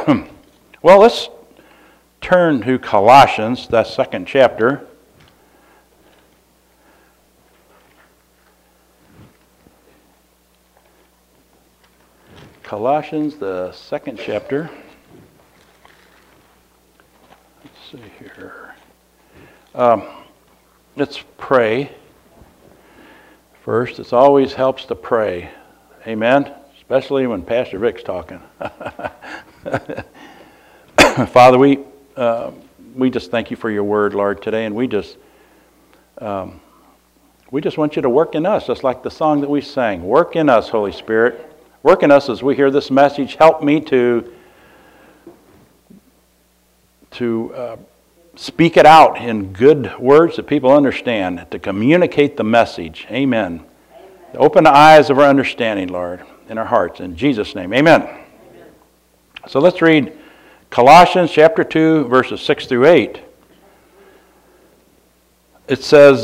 Well, let's turn to Colossians, that second chapter. Colossians, the second chapter. Let's see here. Let's pray first. It always helps to pray. Amen? Especially when Pastor Rick's talking. Father, we just thank you for your word, Lord, today, and we just want you to work in us, just like the song that we sang. Work in us, Holy Spirit. Work in us as we hear this message. Help me to speak it out in good words that people understand, to communicate the message. Amen. Open the eyes of our understanding, Lord, in our hearts. In Jesus' name, amen. So let's read Colossians chapter 2, verses 6 through 8. It says,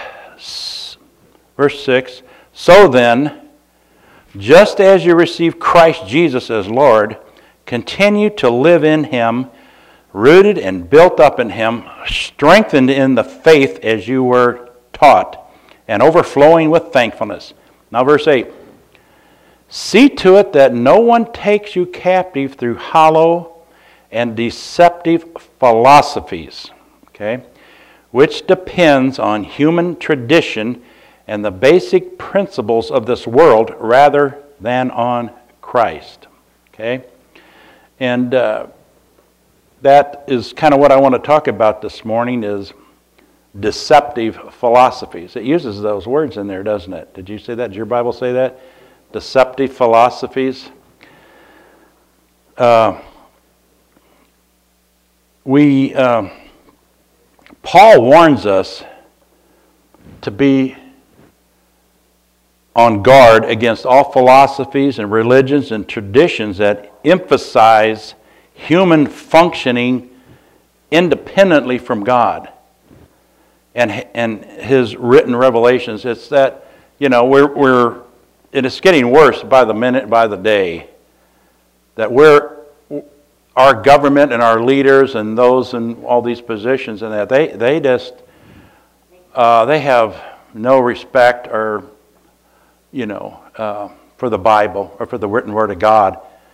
verse 6, "So then, just as you received Christ Jesus as Lord, continue to live in Him, rooted and built up in Him, strengthened in the faith as you were taught, and overflowing with thankfulness." Now verse 8. "See to it that no one takes you captive through hollow and deceptive philosophies," okay, "which depends on human tradition and the basic principles of this world rather than on Christ." Okay? And that is kind of what I want to talk about this morning, is deceptive philosophies. It uses those words in there, doesn't it? Did you say that? Did your Bible say that? Deceptive philosophies. Paul warns us to be on guard against all philosophies and religions and traditions that emphasize human functioning independently from God and His written revelations. It's that, it is getting worse by the minute, by the day, that our government and our leaders and those in all these positions and that they have no respect or for the Bible or for the written Word of God.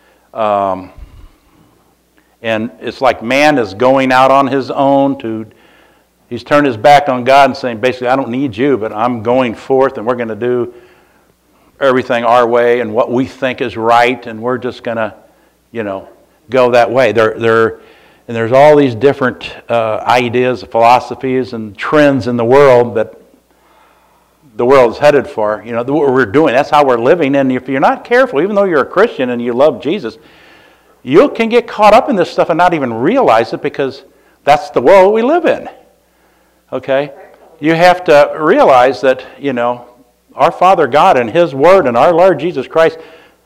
And it's like man is going out on his own he's turned his back on God and saying, basically, I don't need you, but I'm going forth and we're going to do everything our way and what we think is right, and we're just going to, go that way. And there's all these different ideas, philosophies, and trends in the world that the world is headed for. What we're doing, that's how we're living. And if you're not careful, even though you're a Christian and you love Jesus, you can get caught up in this stuff and not even realize it, because that's the world we live in. Okay? You have to realize that, our Father God and His Word and our Lord Jesus Christ,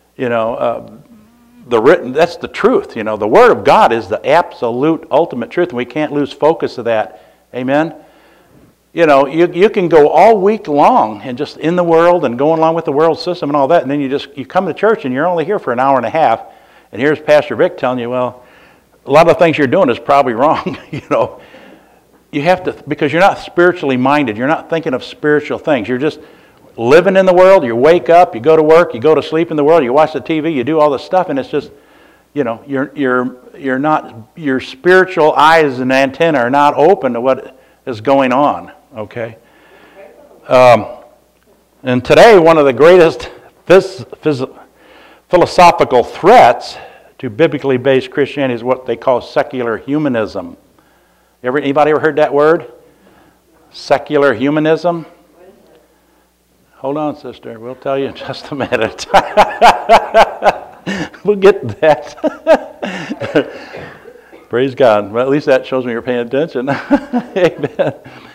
that's the truth. The Word of God is the absolute ultimate truth, and we can't lose focus of that. Amen? You can go all week long and just in the world and going along with the world system and all that, and then you come to church and you're only here for an hour and a half, and here's Pastor Vic telling you, well, a lot of the things you're doing is probably wrong. You have to, because you're not spiritually minded. You're not thinking of spiritual things. You're just living in the world. You wake up, you go to work, you go to sleep in the world, you watch the TV, you do all this stuff, and it's just, you're not, your spiritual eyes and antenna are not open to what is going on. Okay? And today, one of the greatest philosophical threats to biblically based Christianity is what they call secular humanism. Anybody ever heard that word? Secular humanism? Hold on, sister. We'll tell you in just a minute. We'll get to that. Praise God. Well, at least that shows me you're paying attention. Amen.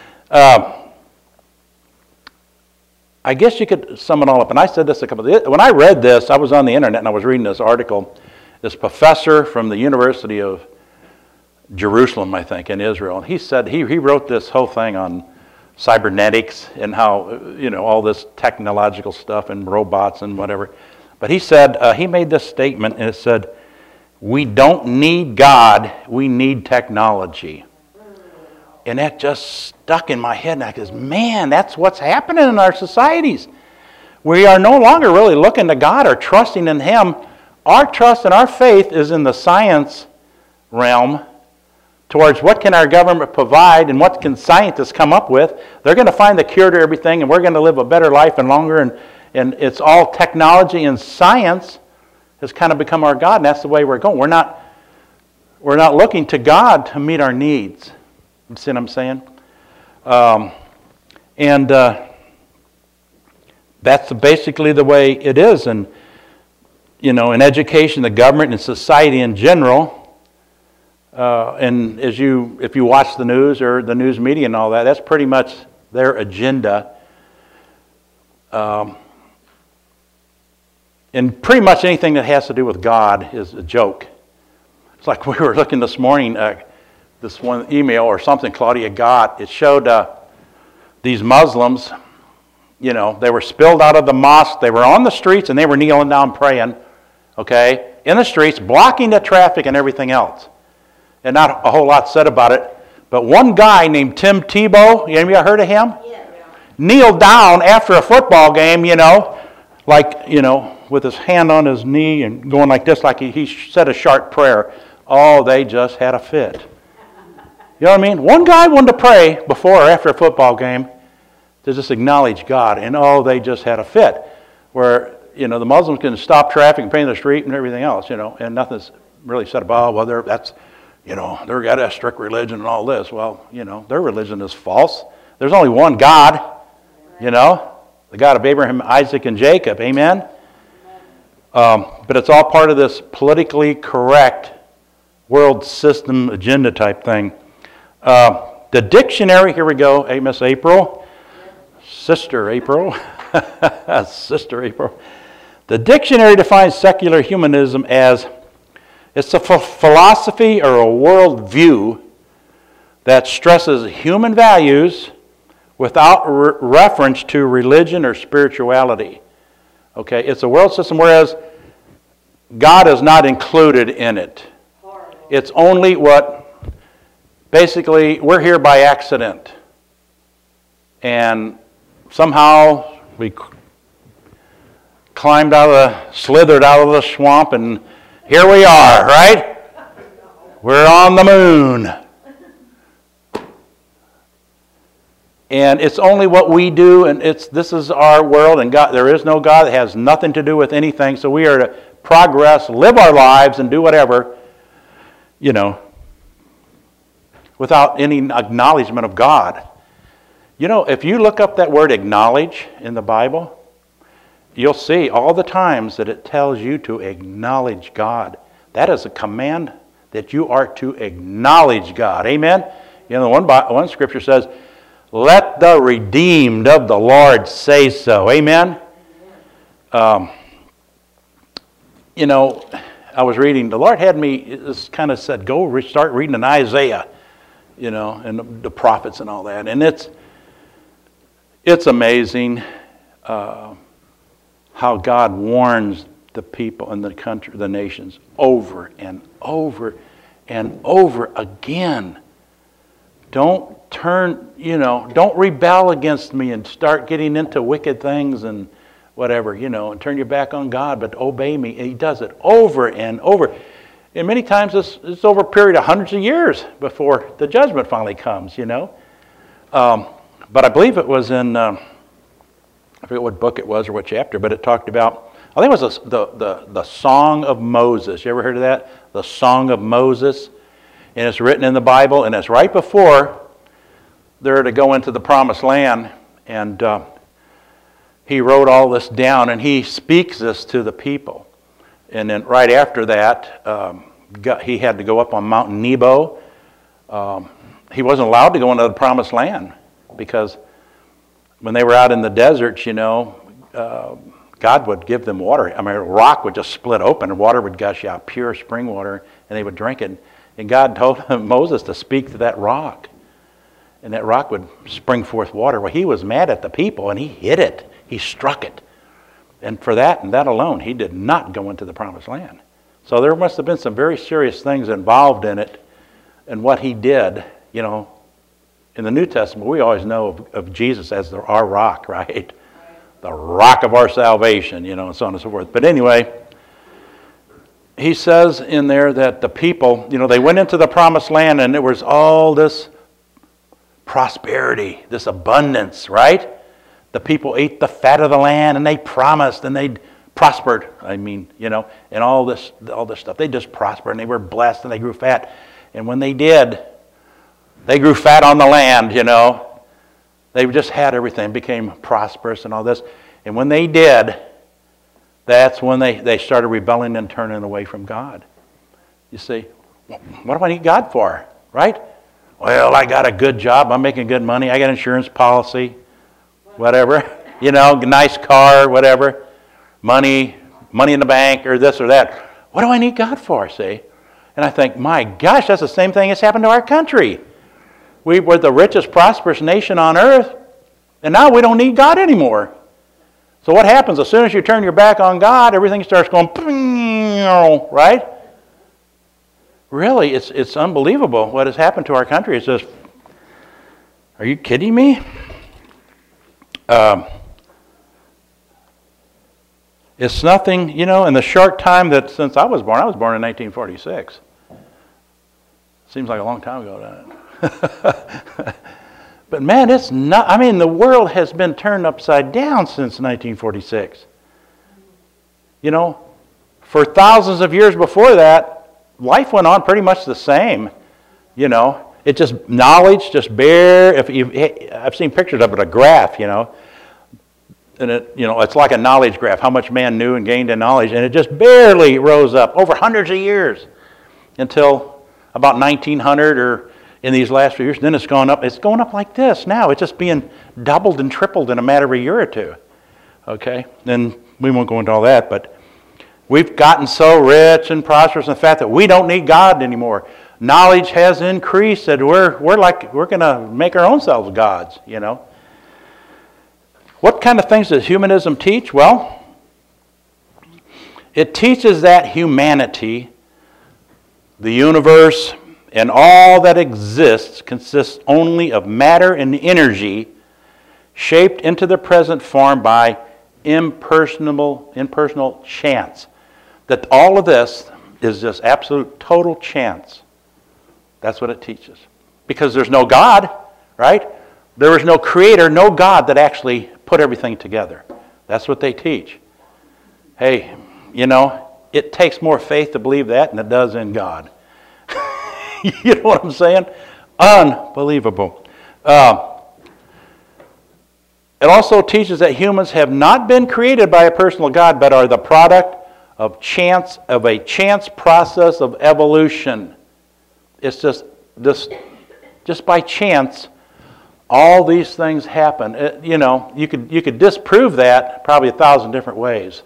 I guess you could sum it all up. And I said this when I read this, I was on the internet and I was reading this article. This professor from the University of Jerusalem, I think, in Israel. And he said, he wrote this whole thing on cybernetics and how, all this technological stuff and robots and whatever. But he said, he made this statement, and it said, We don't need God, we need technology. And that just stuck in my head, and I goes, man, that's what's happening in our societies. We are no longer really looking to God or trusting in Him. Our trust and our faith is in the science realm towards what can our government provide and what can scientists come up with. They're going to find the cure to everything, and we're going to live a better life and longer, and it's all technology and science has kind of become our God, and that's the way we're going. We're not looking to God to meet our needs. You see what I'm saying? That's basically the way it is. And, you know, in education, the government, and society in general, and if you watch the news or the news media and all that, that's pretty much their agenda. And pretty much anything that has to do with God is a joke. It's like we were looking this morning, this one email or something Claudia got. It showed these Muslims, you know, they were spilled out of the mosque. They were on the streets and they were kneeling down praying, okay, in the streets, blocking the traffic and everything else. And not a whole lot said about it. But one guy named Tim Tebow, you ever heard of him? Yeah. Kneeled down after a football game, you know, like, you know, with his hand on his knee and going like this, like he said a sharp prayer. Oh, they just had a fit. You know what I mean? One guy wanted to pray before or after a football game to just acknowledge God, and oh, they just had a fit. Where, you know, the Muslims can stop traffic and pray in the street and everything else, you know, and nothing's really said about, well, that's, you know, they've got a strict religion and all this. Well, you know, their religion is false. There's only one God, you know, the God of Abraham, Isaac, and Jacob. Amen? But it's all part of this politically correct world system agenda type thing. The dictionary, here we go. Hey, Miss April. Sister April. Sister April. The dictionary defines secular humanism as it's a philosophy or a world view that stresses human values without reference to religion or spirituality. Okay, it's a world system, whereas God is not included in it. It's only what, basically, we're here by accident. And somehow we slithered out of the swamp, and here we are, right? We're on the moon. And it's only what we do, and this is our world, and God, there is no God. It has nothing to do with anything. So we are to progress, live our lives, and do whatever, you know, without any acknowledgement of God. You know, if you look up that word acknowledge in the Bible, you'll see all the times that it tells you to acknowledge God. That is a command that you are to acknowledge God. Amen? You know, one scripture says, let the redeemed of the Lord say so. Amen? You know, I was reading, the Lord had me, just kind of said, go start reading in Isaiah, you know, and the prophets and all that. And it's amazing how God warns the people in the country, the nations, over and over and over again. Don't don't rebel against me and start getting into wicked things and whatever, you know, and turn your back on God, but obey me. And He does it over and over. And many times it's over a period of hundreds of years before the judgment finally comes, you know. But I believe it was in, I forget what book it was or what chapter, but it talked about, I think it was the Song of Moses. You ever heard of that? The Song of Moses. And it's written in the Bible, and it's right before they're to go into the Promised Land. And he wrote all this down, and he speaks this to the people. And then right after that, he had to go up on Mount Nebo. He wasn't allowed to go into the Promised Land because when they were out in the deserts, you know, God would give them water. I mean, a rock would just split open, and water would gush out, pure spring water, and they would drink it. And God told Moses to speak to that rock. And that rock would spring forth water. Well, he was mad at the people, and he hit it. He struck it. And for that and that alone, he did not go into the Promised Land. So there must have been some very serious things involved in it and what he did. You know, in the New Testament, we always know of Jesus as our rock, right? The rock of our salvation, you know, and so on and so forth. But anyway, he says in there that the people, you know, they went into the promised land and there was all this prosperity, this abundance, right? The people ate the fat of the land and they promised and they prospered. I mean, you know, and all this stuff. They just prospered and they were blessed and they grew fat. And when they did, they grew fat on the land, you know. They just had everything, became prosperous and all this. And when they did, that's when they started rebelling and turning away from God. You see, what do I need God for, right? Well, I got a good job. I'm making good money. I got insurance policy, whatever. You know, nice car, whatever. Money in the bank or this or that. What do I need God for, see? And I think, my gosh, that's the same thing that's happened to our country. We were the richest, prosperous nation on earth, and now we don't need God anymore. So what happens? As soon as you turn your back on God, everything starts going, right? Really, it's unbelievable what has happened to our country. It's just, are you kidding me? It's nothing, you know, in the short time that since I was born in 1946. Seems like a long time ago, doesn't it? But man, it's not, I mean, the world has been turned upside down since 1946. You know, for thousands of years before that, life went on pretty much the same. You know, it just, knowledge just bare, I've seen pictures of it, a graph, you know, and it, you know, it's like a knowledge graph, how much man knew and gained in knowledge, and it just barely rose up over hundreds of years until about 1900 or in these last few years. Then it's gone up. It's going up like this now. It's just being doubled and tripled in a matter of a year or two. Okay? And we won't go into all that, but we've gotten so rich and prosperous in the fact that we don't need God anymore. Knowledge has increased that we're going to make our own selves gods, you know. What kind of things does humanism teach? Well, it teaches that humanity, the universe, and all that exists consists only of matter and energy shaped into the present form by impersonal chance. That all of this is just absolute total chance. That's what it teaches. Because there's no God, right? There is no creator, no God that actually put everything together. That's what they teach. Hey, you know, it takes more faith to believe that than it does in God. You know what I'm saying? Unbelievable. It also teaches that humans have not been created by a personal God, but are the product of a chance process of evolution. It's just by chance, all these things happen. You know, you could disprove that probably 1,000 different ways.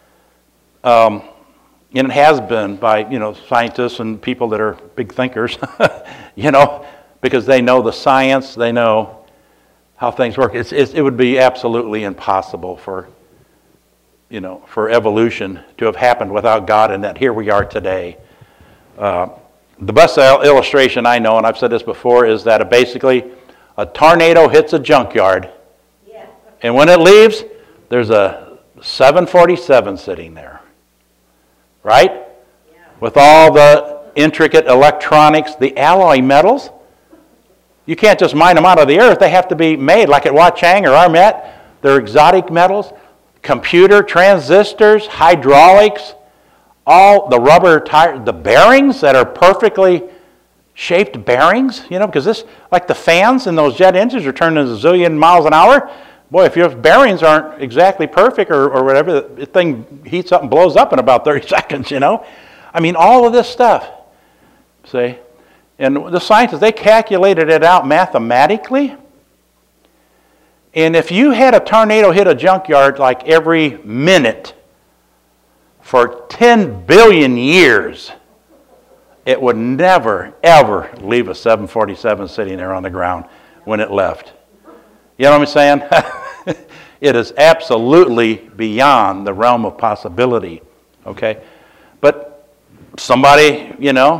And it has been by, you know, scientists and people that are big thinkers, you know, because they know the science, they know how things work. It would be absolutely impossible for, you know, for evolution to have happened without God, and that here we are today. The best illustration I know, and I've said this before, is that basically a tornado hits a junkyard, and when it leaves, there's a 747 sitting there. Right? Yeah. With all the intricate electronics, the alloy metals. You can't just mine them out of the earth. They have to be made like at Huachang or Armet. They're exotic metals. Computer, transistors, hydraulics, all the rubber tire, the bearings that are perfectly shaped bearings, you know, because this, like the fans in those jet engines are turning a zillion miles an hour. Boy, if your bearings aren't exactly perfect or whatever, the thing heats up and blows up in about 30 seconds, you know. I mean, all of this stuff, see. And the scientists, they calculated it out mathematically. And if you had a tornado hit a junkyard like every minute for 10 billion years, it would never, ever leave a 747 sitting there on the ground when it left. You know what I'm saying? It is absolutely beyond the realm of possibility. Okay? But somebody,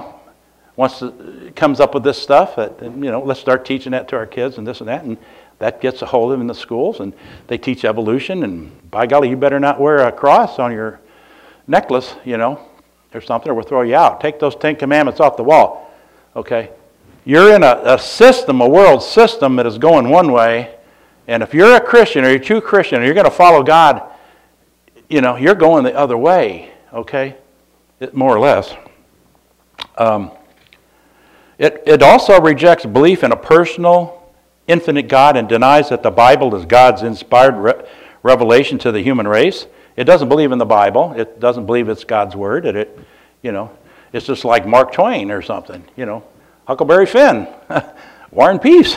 comes up with this stuff, let's start teaching that to our kids and this and that, and that gets a hold of them in the schools, and they teach evolution, and by golly, you better not wear a cross on your necklace, or something, or we'll throw you out. Take those 10 Commandments off the wall, okay? You're in a system, a world system that is going one way, and if you're a Christian, or you're a true Christian, or you're going to follow God, you're going the other way, okay? More or less. It also rejects belief in a personal, infinite God and denies that the Bible is God's inspired revelation to the human race. It doesn't believe in the Bible. It doesn't believe it's God's word. It's just like Mark Twain or something. Huckleberry Finn, War and Peace.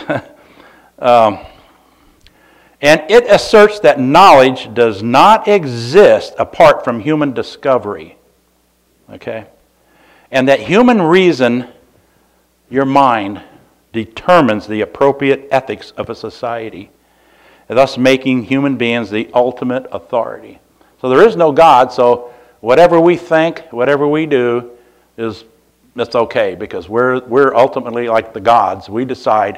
And it asserts that knowledge does not exist apart from human discovery. Okay? And that human reason, your mind, determines the appropriate ethics of a society, thus making human beings the ultimate authority. So there is no God, so whatever we think, whatever we do, it's okay, because we're ultimately like the gods. We decide,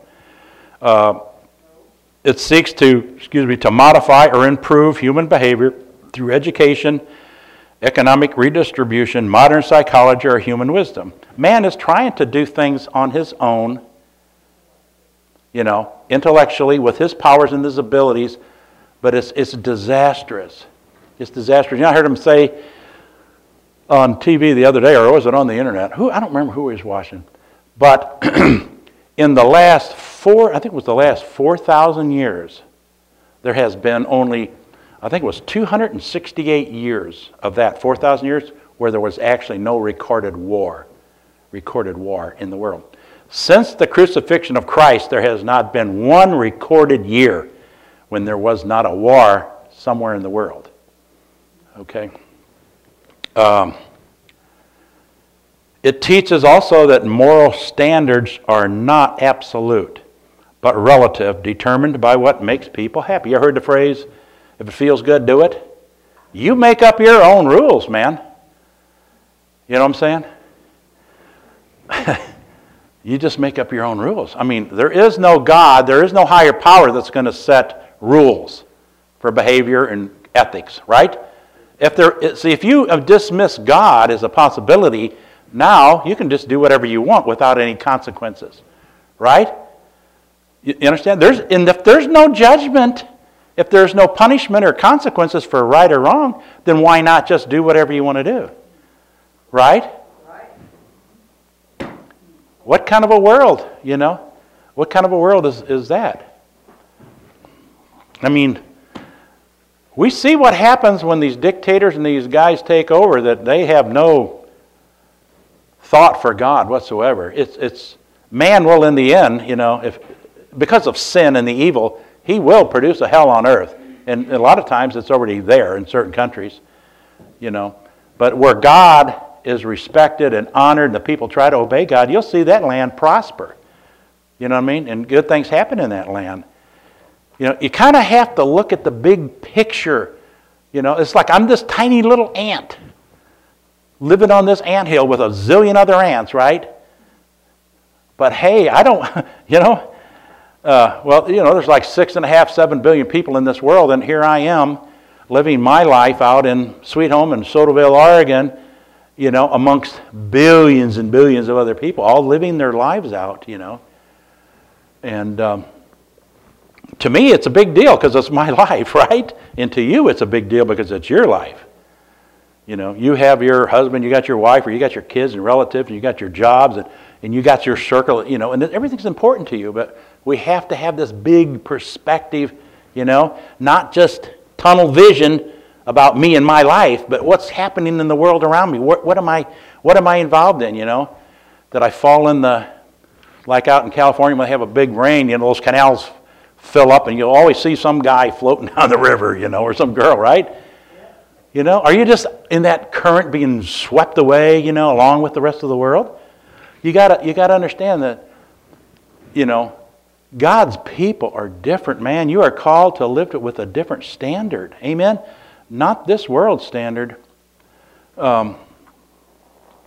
it seeks to modify or improve human behavior through education, economic redistribution, modern psychology, or human wisdom. Man is trying to do things on his own, intellectually, with his powers and his abilities, but it's disastrous. It's disastrous. I heard him say on TV the other day, or was it on the internet? I don't remember who he was watching. But in the last 4,000 years, there has been only, I think it was 268 years of that 4,000 years where there was actually no recorded war in the world. Since the crucifixion of Christ, there has not been one recorded year when there was not a war somewhere in the world. Okay? It teaches also that moral standards are not absolute, but relative, determined by what makes people happy. You heard the phrase, if it feels good, do it? You make up your own rules, man. You know what I'm saying? You just make up your own rules. I mean, there is no God, there is no higher power that's going to set rules for behavior and ethics, right? If you dismiss God as a possibility, now you can just do whatever you want without any consequences, right? You understand? If there's no judgment, if there's no punishment or consequences for right or wrong, then why not just do whatever you want to do, right? What kind of a world, What kind of a world is that? I mean, we see what happens when these dictators and these guys take over, that they have no thought for God whatsoever. It's man will, in the end, because of sin and the evil, he will produce a hell on earth. And a lot of times it's already there in certain countries, But where God is respected and honored and the people try to obey God, you'll see that land prosper. You know what I mean? And good things happen in that land. You kind of have to look at the big picture. It's like I'm this tiny little ant living on this anthill with a zillion other ants, right? But hey, I don't, there's like 6.5, 7 billion people in this world, and here I am living my life out in Sweet Home in Sotaville, Oregon, amongst billions and billions of other people, all living their lives out, And to me, it's a big deal because it's my life, right? And to you, it's a big deal because it's your life. You have your husband, you got your wife, or you got your kids and relatives, and you got your jobs, and you got your circle, and everything's important to you. But we have to have this big perspective, not just tunnel vision about me and my life, but what's happening in the world around me. What am I involved in, That I fall in like out in California when they have a big rain, those canals fill up and you'll always see some guy floating down the river, or some girl, right? Are you just in that current being swept away, along with the rest of the world? You gotta understand that, God's people are different, man. You are called to live with a different standard. Amen? Not this world standard.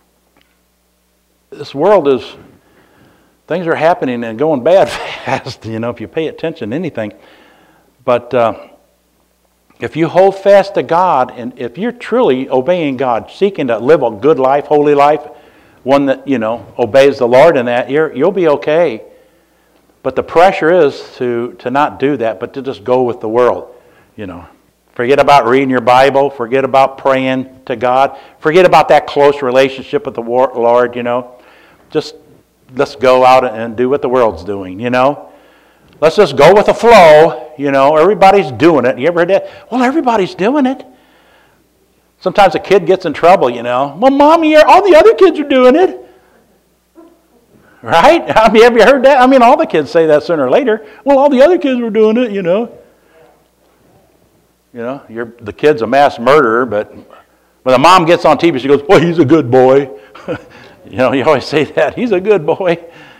this world is, things are happening and going bad fast, if you pay attention to anything. But if you hold fast to God, and if you're truly obeying God, seeking to live a good life, holy life, one that, obeys the Lord in that, you'll be okay. But the pressure is to not do that, but to just go with the world, Forget about reading your Bible. Forget about praying to God. Forget about that close relationship with the Lord, Just let's go out and do what the world's doing, Let's just go with the flow, Everybody's doing it. You ever heard that? Well, everybody's doing it. Sometimes a kid gets in trouble, Well, Mommy, all the other kids are doing it. Right? Have you heard that? All the kids say that sooner or later. Well, all the other kids were doing it, the kid's a mass murderer, but when the mom gets on TV, she goes, "Boy, he's a good boy." You always say that. He's a good boy.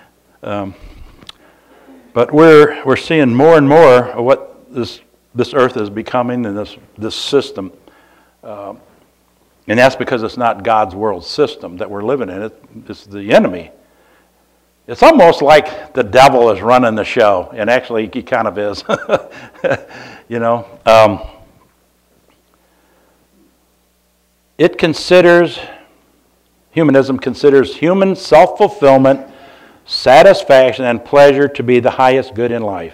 But we're seeing more and more of what this earth is becoming and this system. And that's because it's not God's world system that we're living in. It's the enemy. It's almost like the devil is running the show, and actually he kind of is. Humanism considers human self-fulfillment, satisfaction, and pleasure to be the highest good in life.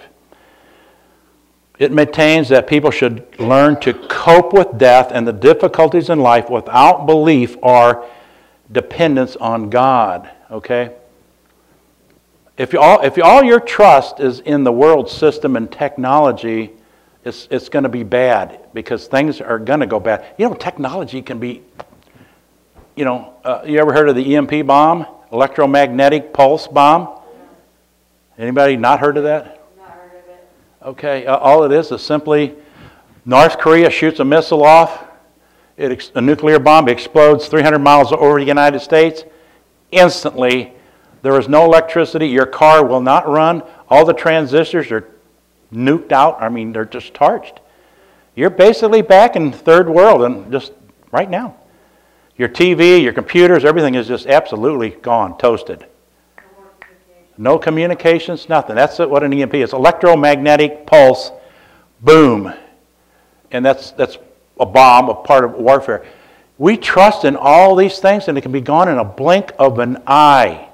It maintains that people should learn to cope with death and the difficulties in life without belief or dependence on God. Okay? If all your trust is in the world system and technology, it's going to be bad because things are going to go bad. Technology can be, you ever heard of the EMP bomb? Electromagnetic pulse bomb? Anybody not heard of that? Not heard of it. Okay, all it is simply North Korea shoots a missile off, a nuclear bomb explodes 300 miles over the United States. Instantly, there is no electricity. Your car will not run. All the transistors are nuked out. They're just torched. You're basically back in third world, and just right now. Your TV, your computers, everything is just absolutely gone, toasted. No communications, nothing. That's what an EMP is. Electromagnetic pulse, boom. And that's a bomb, a part of warfare. We trust in all these things, and it can be gone in a blink of an eye.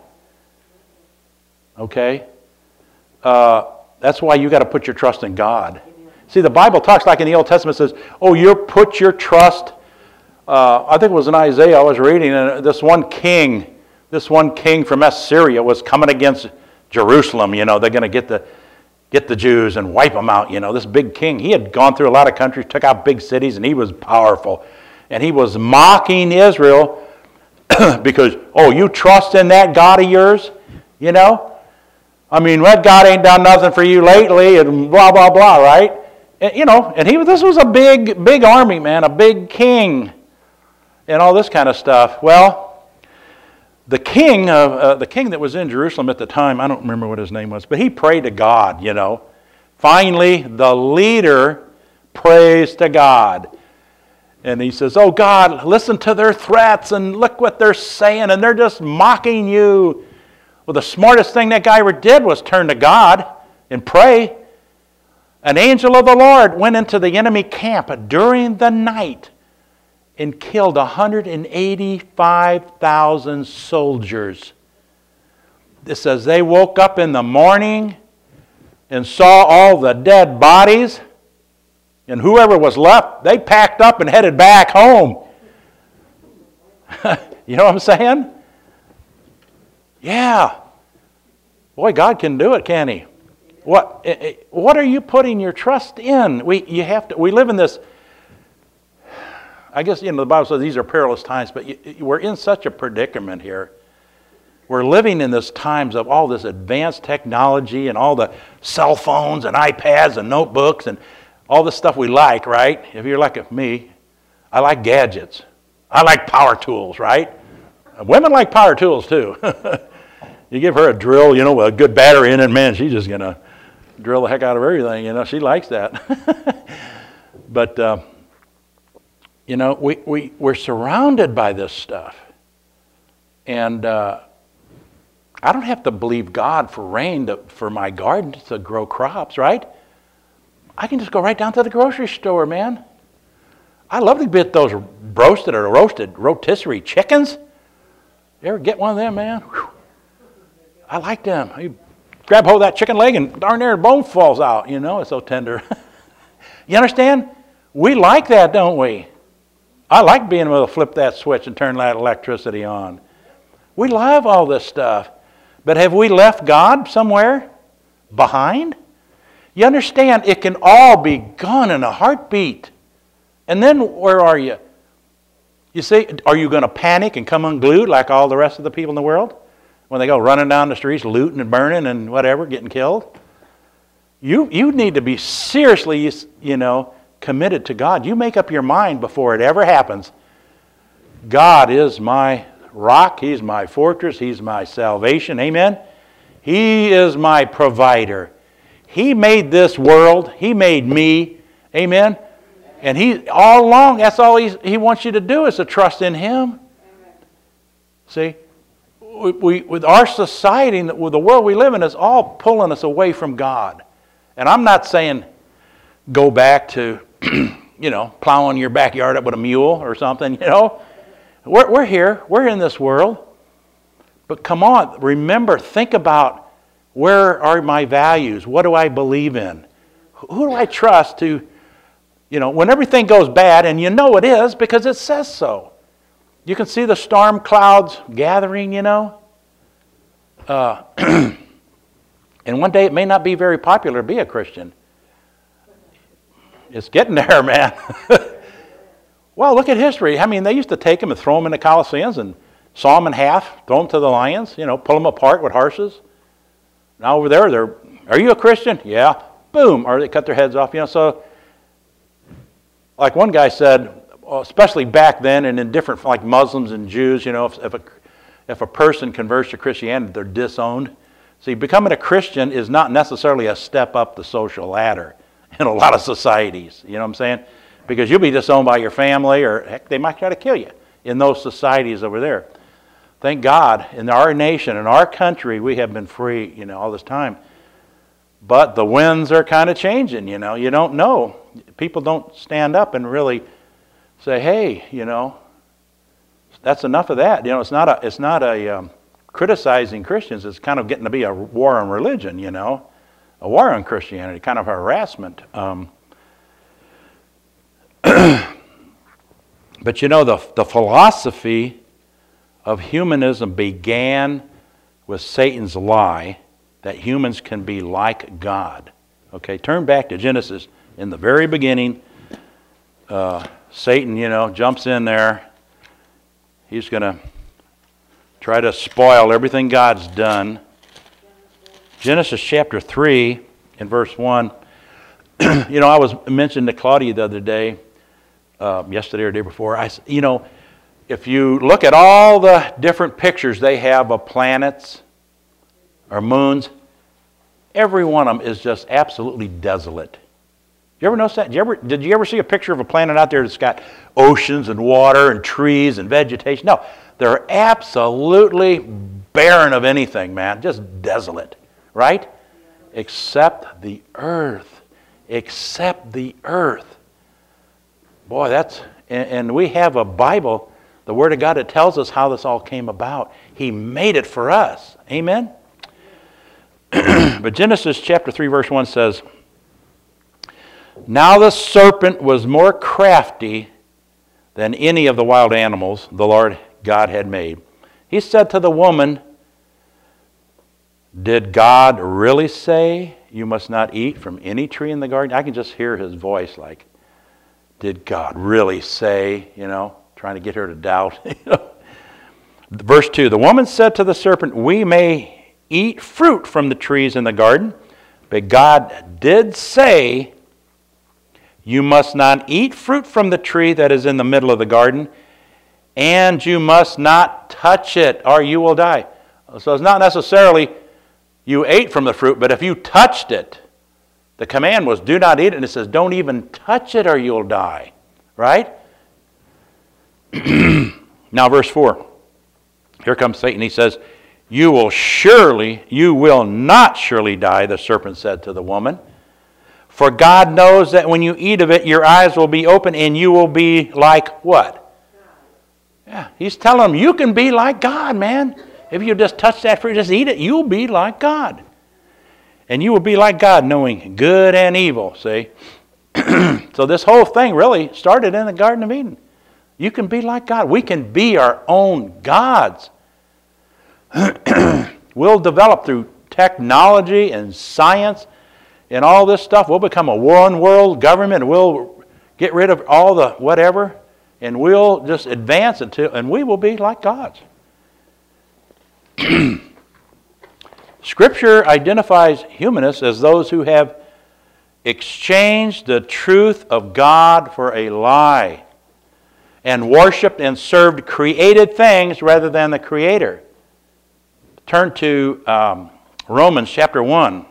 Okay? That's why you got to put your trust in God. See, the Bible talks like in the Old Testament says, you put your trust. I think it was in Isaiah I was reading, and this one king from Assyria was coming against Jerusalem. They're going to get the Jews and wipe them out. This big king, he had gone through a lot of countries, took out big cities, and he was powerful. And he was mocking Israel because, you trust in that God of yours? That God ain't done nothing for you lately, and blah, blah, blah, right? And this was a big army, man, a big king, and all this kind of stuff. Well, the king that was in Jerusalem at the time, I don't remember what his name was, but he prayed to God, Finally, the leader prays to God. And he says, "Oh, God, listen to their threats, and look what they're saying, and they're just mocking you." Well, the smartest thing that guy ever did was turn to God and pray. An angel of the Lord went into the enemy camp during the night and killed 185,000 soldiers. It says they woke up in the morning and saw all the dead bodies, and whoever was left, they packed up and headed back home. You know what I'm saying? Yeah. Boy, God can do it, can He? What are you putting your trust in? We live in this, I guess, the Bible says these are perilous times, but we're in such a predicament here. We're living in this times of all this advanced technology and all the cell phones and iPads and notebooks and all this stuff we like, right? If you're like me, I like gadgets. I like power tools, right? Women like power tools too. You give her a drill, with a good battery in it, man, she's just going to drill the heck out of everything. She likes that. But, we're surrounded by this stuff. And I don't have to believe God for rain for my garden to grow crops, right? I can just go right down to the grocery store, man. I love to get those roasted or roasted rotisserie chickens. You ever get one of them, man? Whew. I like them. You grab hold of that chicken leg and darn near the bone falls out. You know, it's so tender. You understand? We like that, don't we? I like being able to flip that switch and turn that electricity on. We love all this stuff. But have we left God somewhere behind? You understand, it can all be gone in a heartbeat. And then where are you? You see, are you going to panic and come unglued like all the rest of the people in the world? When they go running down the streets, looting and burning and whatever, getting killed? You need to be seriously, committed to God. You make up your mind before it ever happens. God is my rock. He's my fortress. He's my salvation. Amen? He is my provider. He made this world. He made me. Amen? And He, all along, that's all He wants you to do is to trust in Him. See? With our society, with the world we live in, is all pulling us away from God. And I'm not saying go back to, plowing your backyard up with a mule or something, We're here. We're in this world. But come on, remember, think about, where are my values? What do I believe in? Who do I trust to, when everything goes bad, and it is because it says so. You can see the storm clouds gathering, And one day it may not be very popular to be a Christian. It's getting there, man. Well, look at history. I mean, they used to take them and throw them in the Colosseums and saw them in half, throw them to the lions, pull them apart with horses. Now over there, are you a Christian? Yeah. Boom. Or they cut their heads off, So, like one guy said, especially back then and in different, like Muslims and Jews, if a person converts to Christianity, they're disowned. See, becoming a Christian is not necessarily a step up the social ladder in a lot of societies. You know what I'm saying? Because you'll be disowned by your family, or heck, they might try to kill you in those societies over there. Thank God, in our nation, in our country, we have been free, all this time. But the winds are kind of changing, You don't know. People don't stand up and really say, hey, that's enough of that. It's not a criticizing Christians. It's kind of getting to be a war on religion, a war on Christianity, kind of a harassment. But the philosophy of humanism began with Satan's lie that humans can be like God. Okay, turn back to Genesis. In the very beginning, Satan, jumps in there. He's going to try to spoil everything God's done. Genesis chapter 3 and verse 1. I was mentioning to Claudia the other day, yesterday or the day before, if you look at all the different pictures they have of planets or moons, every one of them is just absolutely desolate. You ever notice that? Did you ever see a picture of a planet out there that's got oceans and water and trees and vegetation? No, they're absolutely barren of anything, man. Just desolate, right? Except the earth. Except the earth. Boy, and we have a Bible, the Word of God, that tells us how this all came about. He made it for us. Amen? But Genesis chapter 3 verse 1 says, now the serpent was more crafty than any of the wild animals the Lord God had made. He said to the woman, did God really say you must not eat from any tree in the garden? I can just hear his voice like, did God really say, trying to get her to doubt. Verse 2, the woman said to the serpent, we may eat fruit from the trees in the garden, but God did say, you must not eat fruit from the tree that is in the middle of the garden, and you must not touch it, or you will die. So it's not necessarily you ate from the fruit, but if you touched it, the command was do not eat it, and it says don't even touch it or you'll die. Right? Now verse 4. Here comes Satan. He says, You will not surely die, the serpent said to the woman. For God knows that when you eat of it, your eyes will be open and you will be like what? Yeah, he's telling them, you can be like God, man. If you just touch that fruit, just eat it, you'll be like God. And you will be like God, knowing good and evil, see? So this whole thing really started in the Garden of Eden. You can be like God. We can be our own gods. We'll develop through technology and science and all this stuff. We'll become a one-world government. We'll get rid of all the whatever, and we'll just advance and we will be like gods. Scripture identifies humanists as those who have exchanged the truth of God for a lie and worshipped and served created things rather than the Creator. Turn to Romans chapter 1.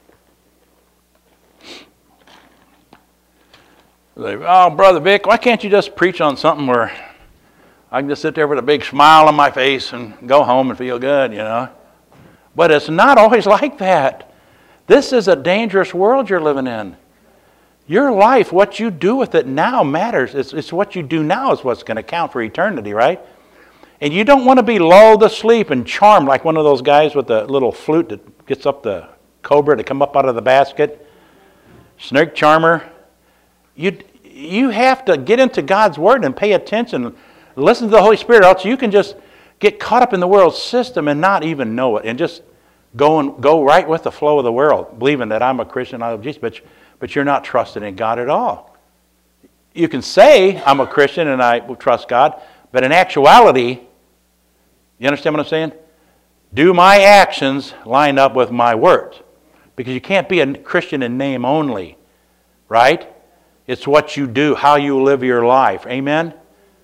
Oh, Brother Vic, why can't you just preach on something where I can just sit there with a big smile on my face and go home and feel good, you know? But it's not always like that. This is a dangerous world you're living in. Your life, what you do with it now matters. It's what you do now is what's going to count for eternity, right? And you don't want to be lulled to sleep and charmed like one of those guys with the little flute that gets up the cobra to come up out of the basket. Snake charmer. You have to get into God's Word and pay attention. Listen to the Holy Spirit, else you can just get caught up in the world's system and not even know it. And just go right with the flow of the world, believing that I'm a Christian, I love Jesus, but you're not trusting in God at all. You can say, I'm a Christian and I will trust God, but in actuality, you understand what I'm saying? Do my actions line up with my words? Because you can't be a Christian in name only, right? It's what you do, how you live your life. Amen?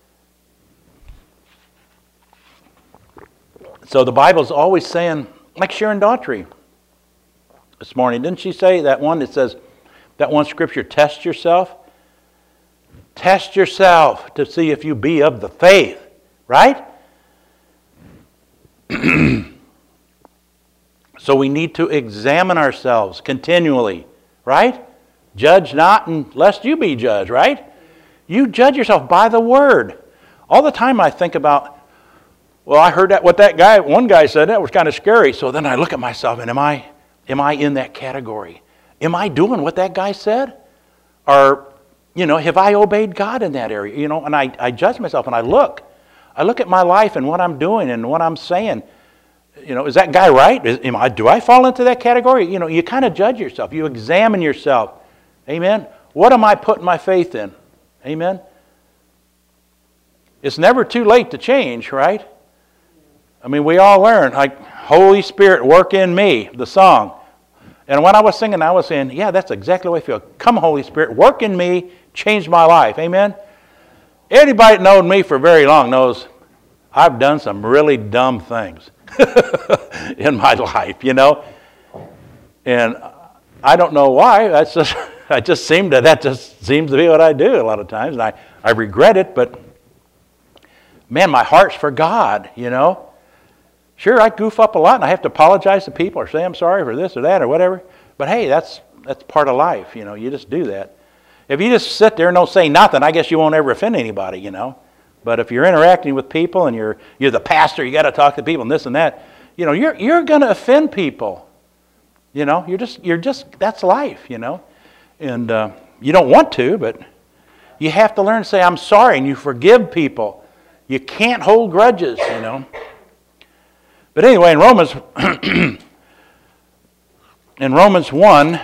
So the Bible's always saying, like Sharon Daughtry this morning, didn't she say that one that says, that one scripture, test yourself? Test yourself to see if you be of the faith, right? So we need to examine ourselves continually, right? Judge not, and lest you be judged, right? You judge yourself by the Word. All the time I think about, well, I heard that what one guy said, that was kind of scary. So then I look at myself, and am I in that category? Am I doing what that guy said? Or, have I obeyed God in that area? And I judge myself, and I look at my life and what I'm doing and what I'm saying. Is that guy right? Do I fall into that category? You kind of judge yourself. You examine yourself. Amen? What am I putting my faith in? Amen? It's never too late to change, right? We all learn, like, Holy Spirit, work in me, the song. And when I was singing, I was saying, yeah, that's exactly what I feel. Come, Holy Spirit, work in me, change my life. Amen? Anybody that known me for very long knows I've done some really dumb things in my life, And I don't know why. That just seems to be what I do a lot of times. And I regret it, but man, my heart's for God, Sure, I goof up a lot and I have to apologize to people or say I'm sorry for this or that or whatever. But hey, that's part of life, you just do that. If you just sit there and don't say nothing, I guess you won't ever offend anybody, But if you're interacting with people and you're the pastor, you got to talk to people and this and that, you're going to offend people. You're just that's life, And you don't want to, but you have to learn to say I'm sorry and you forgive people. You can't hold grudges, But anyway, in Romans 1,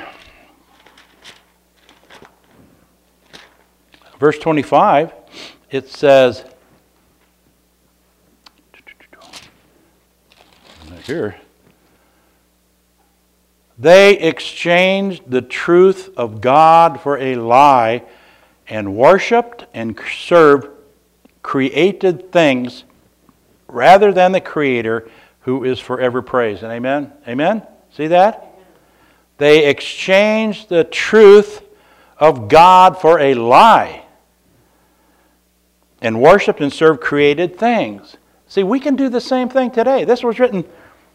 verse 25, it says, here, they exchanged the truth of God for a lie and worshipped and served created things rather than the Creator, who is forever praised. And amen? Amen? See that? They exchanged the truth of God for a lie and worshipped and served created things. See, we can do the same thing today. This was written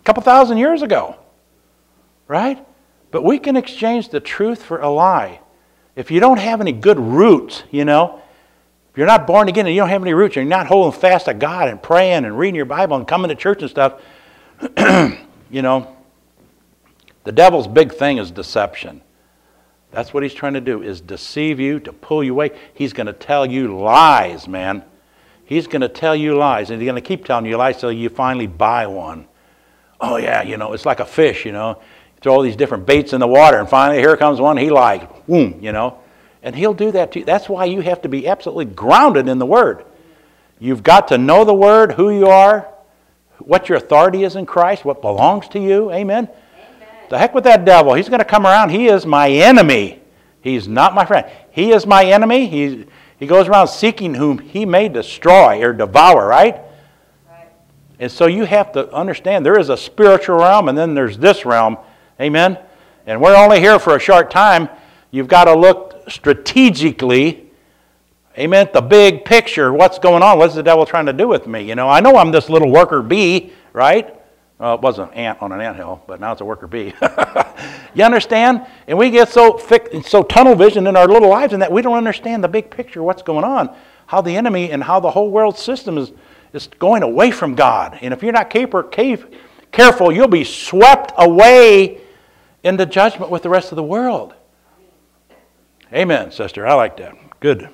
a couple thousand years ago. Right? But we can exchange the truth for a lie. If you don't have any good roots, you know, if you're not born again and you don't have any roots, you're not holding fast to God and praying and reading your Bible and coming to church and stuff, you know, the devil's big thing is deception. That's what he's trying to do, is deceive you, to pull you away. He's going to tell you lies, man. He's going to tell you lies, and he's going to keep telling you lies until you finally buy one. Oh, yeah, you know, it's like a fish, you know. Throw all these different baits in the water, and finally here comes one he likes. Boom, you know. And he'll do that to you. That's why you have to be absolutely grounded in the Word. You've got to know the Word, who you are, what your authority is in Christ, what belongs to you. Amen? The heck with that devil. He's going to come around. He is my enemy. He's not my friend. He is my enemy. He goes around seeking whom he may destroy or devour, right? And so you have to understand there is a spiritual realm and then there's this realm. Amen? And we're only here for a short time. You've got to look strategically, amen, the big picture. What's going on? What's the devil trying to do with me? You know, I know I'm this little worker bee, right? Well, it was an ant on an anthill, but now it's a worker bee. You understand? And we get so tunnel vision in our little lives and that we don't understand the big picture, what's going on, how the enemy and how the whole world system is going away from God. And if you're not careful, you'll be swept away into judgment with the rest of the world. Amen, sister. I like that. Good.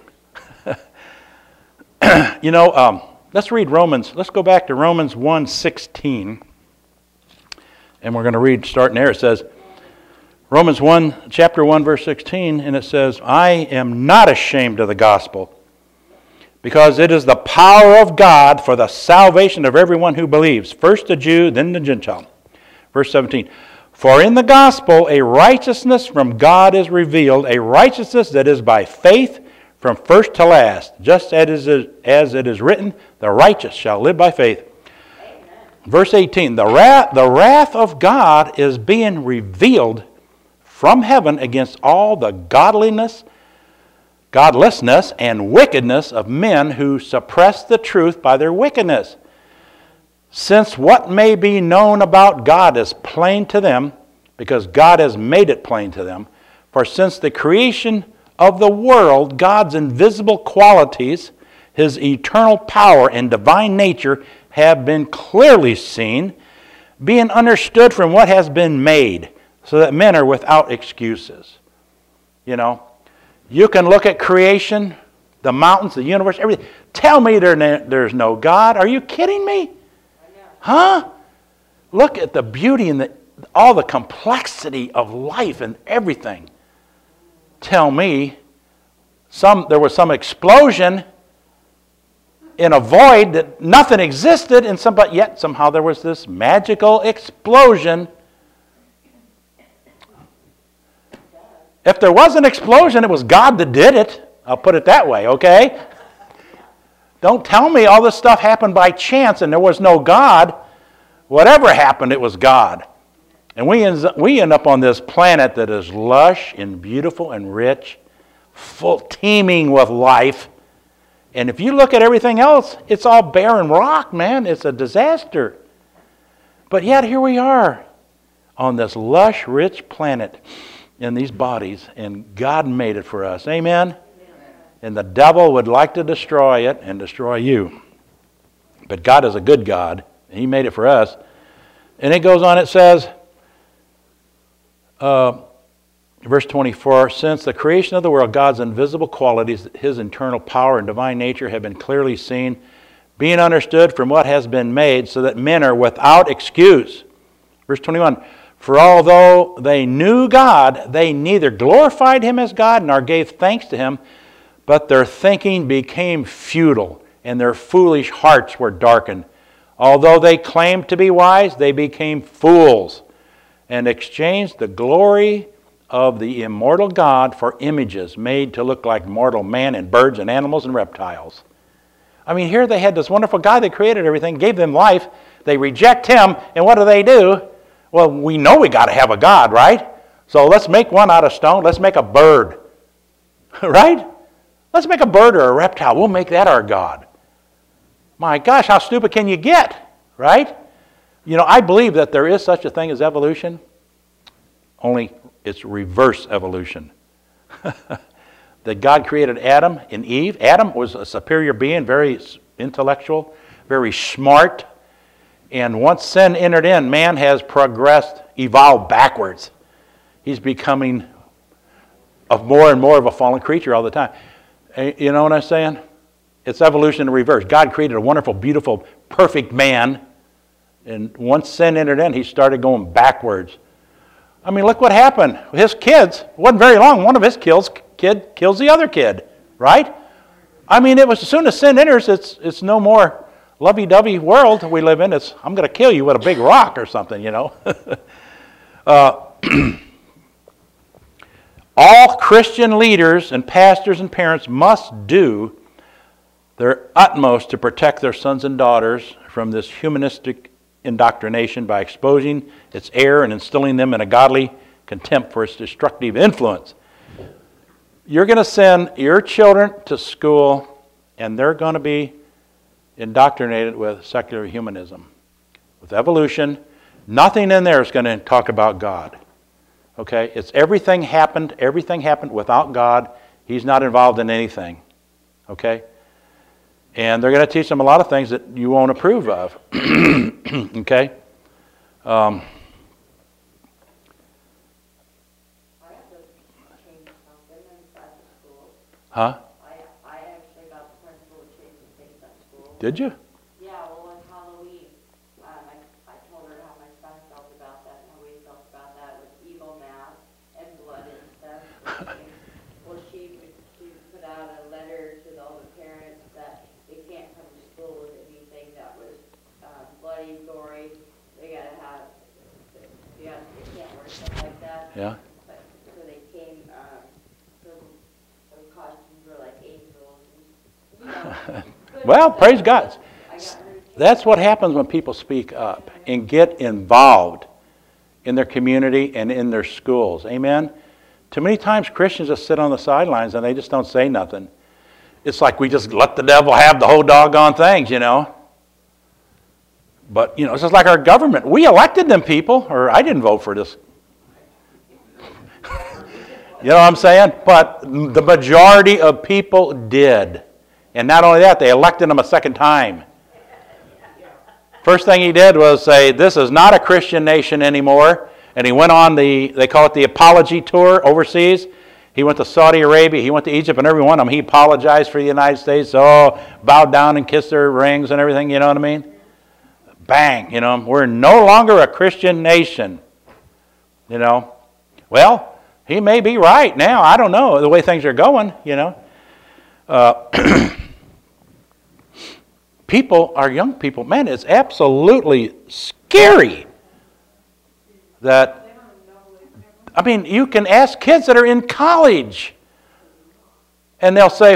You know, let's read Romans. Let's go back to Romans 1:16. And we're going to read, starting there. It says, Romans 1, chapter 1, verse 16, and it says, I am not ashamed of the gospel, because it is the power of God for the salvation of everyone who believes, first the Jew, then the Gentile. Verse 17, for in the gospel a righteousness from God is revealed, a righteousness that is by faith from first to last, just as it is written, the righteous shall live by faith. Verse 18, the wrath of God is being revealed from heaven against all the godlessness and wickedness of men who suppress the truth by their wickedness. Since what may be known about God is plain to them, because God has made it plain to them, for since the creation of the world, God's invisible qualities, His eternal power and divine nature have been clearly seen, being understood from what has been made, so that men are without excuses. You know, you can look at creation, the mountains, the universe, everything. Tell me there's no God. Are you kidding me? Huh? Look at the beauty and all the complexity of life and everything. Tell me there was some explosion in a void that nothing existed, but yet somehow there was this magical explosion. If there was an explosion, it was God that did it. I'll put it that way, okay? Don't tell me all this stuff happened by chance and there was no God. Whatever happened, it was God. And we end up on this planet that is lush and beautiful and rich, full, teeming with life. And if you look at everything else, it's all barren rock, man. It's a disaster. But yet here we are on this lush, rich planet in these bodies, and God made it for us. Amen? And the devil would like to destroy it and destroy you. But God is a good God. He made it for us. And it goes on, it says, verse 24, since the creation of the world, God's invisible qualities, His internal power and divine nature have been clearly seen, being understood from what has been made, so that men are without excuse. Verse 21, for although they knew God, they neither glorified Him as God nor gave thanks to Him, but their thinking became futile, and their foolish hearts were darkened. Although they claimed to be wise, they became fools, and exchanged the glory of the immortal God for images made to look like mortal man and birds and animals and reptiles. I mean, here they had this wonderful God that created everything, gave them life. They reject Him, and what do? Well, we know we got to have a God, right? So let's make one out of stone. Let's make a bird, right? Let's make a bird or a reptile. We'll make that our God. My gosh, how stupid can you get, right? You know, I believe that there is such a thing as evolution, only it's reverse evolution. That God created Adam and Eve. Adam was a superior being, very intellectual, very smart. And once sin entered in, man has progressed, evolved backwards. He's becoming more and more of a fallen creature all the time. You know what I'm saying? It's evolution in reverse. God created a wonderful, beautiful, perfect man. And once sin entered in, he started going backwards. I mean, look what happened. His kids, it wasn't very long, one of his kid kills the other kid, right? I mean, it was as soon as sin enters, it's no more lovey-dovey world we live in. It's, I'm going to kill you with a big rock or something, you know. All Christian leaders and pastors and parents must do their utmost to protect their sons and daughters from this humanistic indoctrination by exposing its error and instilling them in a godly contempt for its destructive influence. You're going to send your children to school, and they're going to be indoctrinated with secular humanism, with evolution. Nothing in there is going to talk about God. Okay? It's everything happened without God. He's not involved in anything. Okay? And they're going to teach them a lot of things that you won't approve of. Okay? Huh? I actually got the principal to change some things at school. Did you? Yeah, well, on Halloween, I told her how my son felt about that and how we felt about that with evil math and blood and stuff. Well, she put out a letter to all the parents that they can't come to school with anything that was bloody, gory. They gotta have, they can't wear stuff like that. Yeah. So they came, the costumes were like angels. And, Well, praise God. That's what happens when people speak up and get involved in their community and in their schools. Amen? Too many times Christians just sit on the sidelines and they just don't say nothing. It's like we just let the devil have the whole doggone things, you know. But, you know, it's just like our government. We elected them people, or I didn't vote for this. You know what I'm saying? But the majority of people did. And not only that, they elected him a second time. First thing he did was say, this is not a Christian nation anymore. And he went on they call it the apology tour overseas. He went to Saudi Arabia, he went to Egypt, and every one of them, he apologized for the United States. Oh, bowed down and kissed their rings and everything, you know what I mean? Bang, you know, we're no longer a Christian nation. You know, well, he may be right now. I don't know the way things are going, you know. People, our young people, man, it's absolutely scary that, I mean, you can ask kids that are in college and they'll say,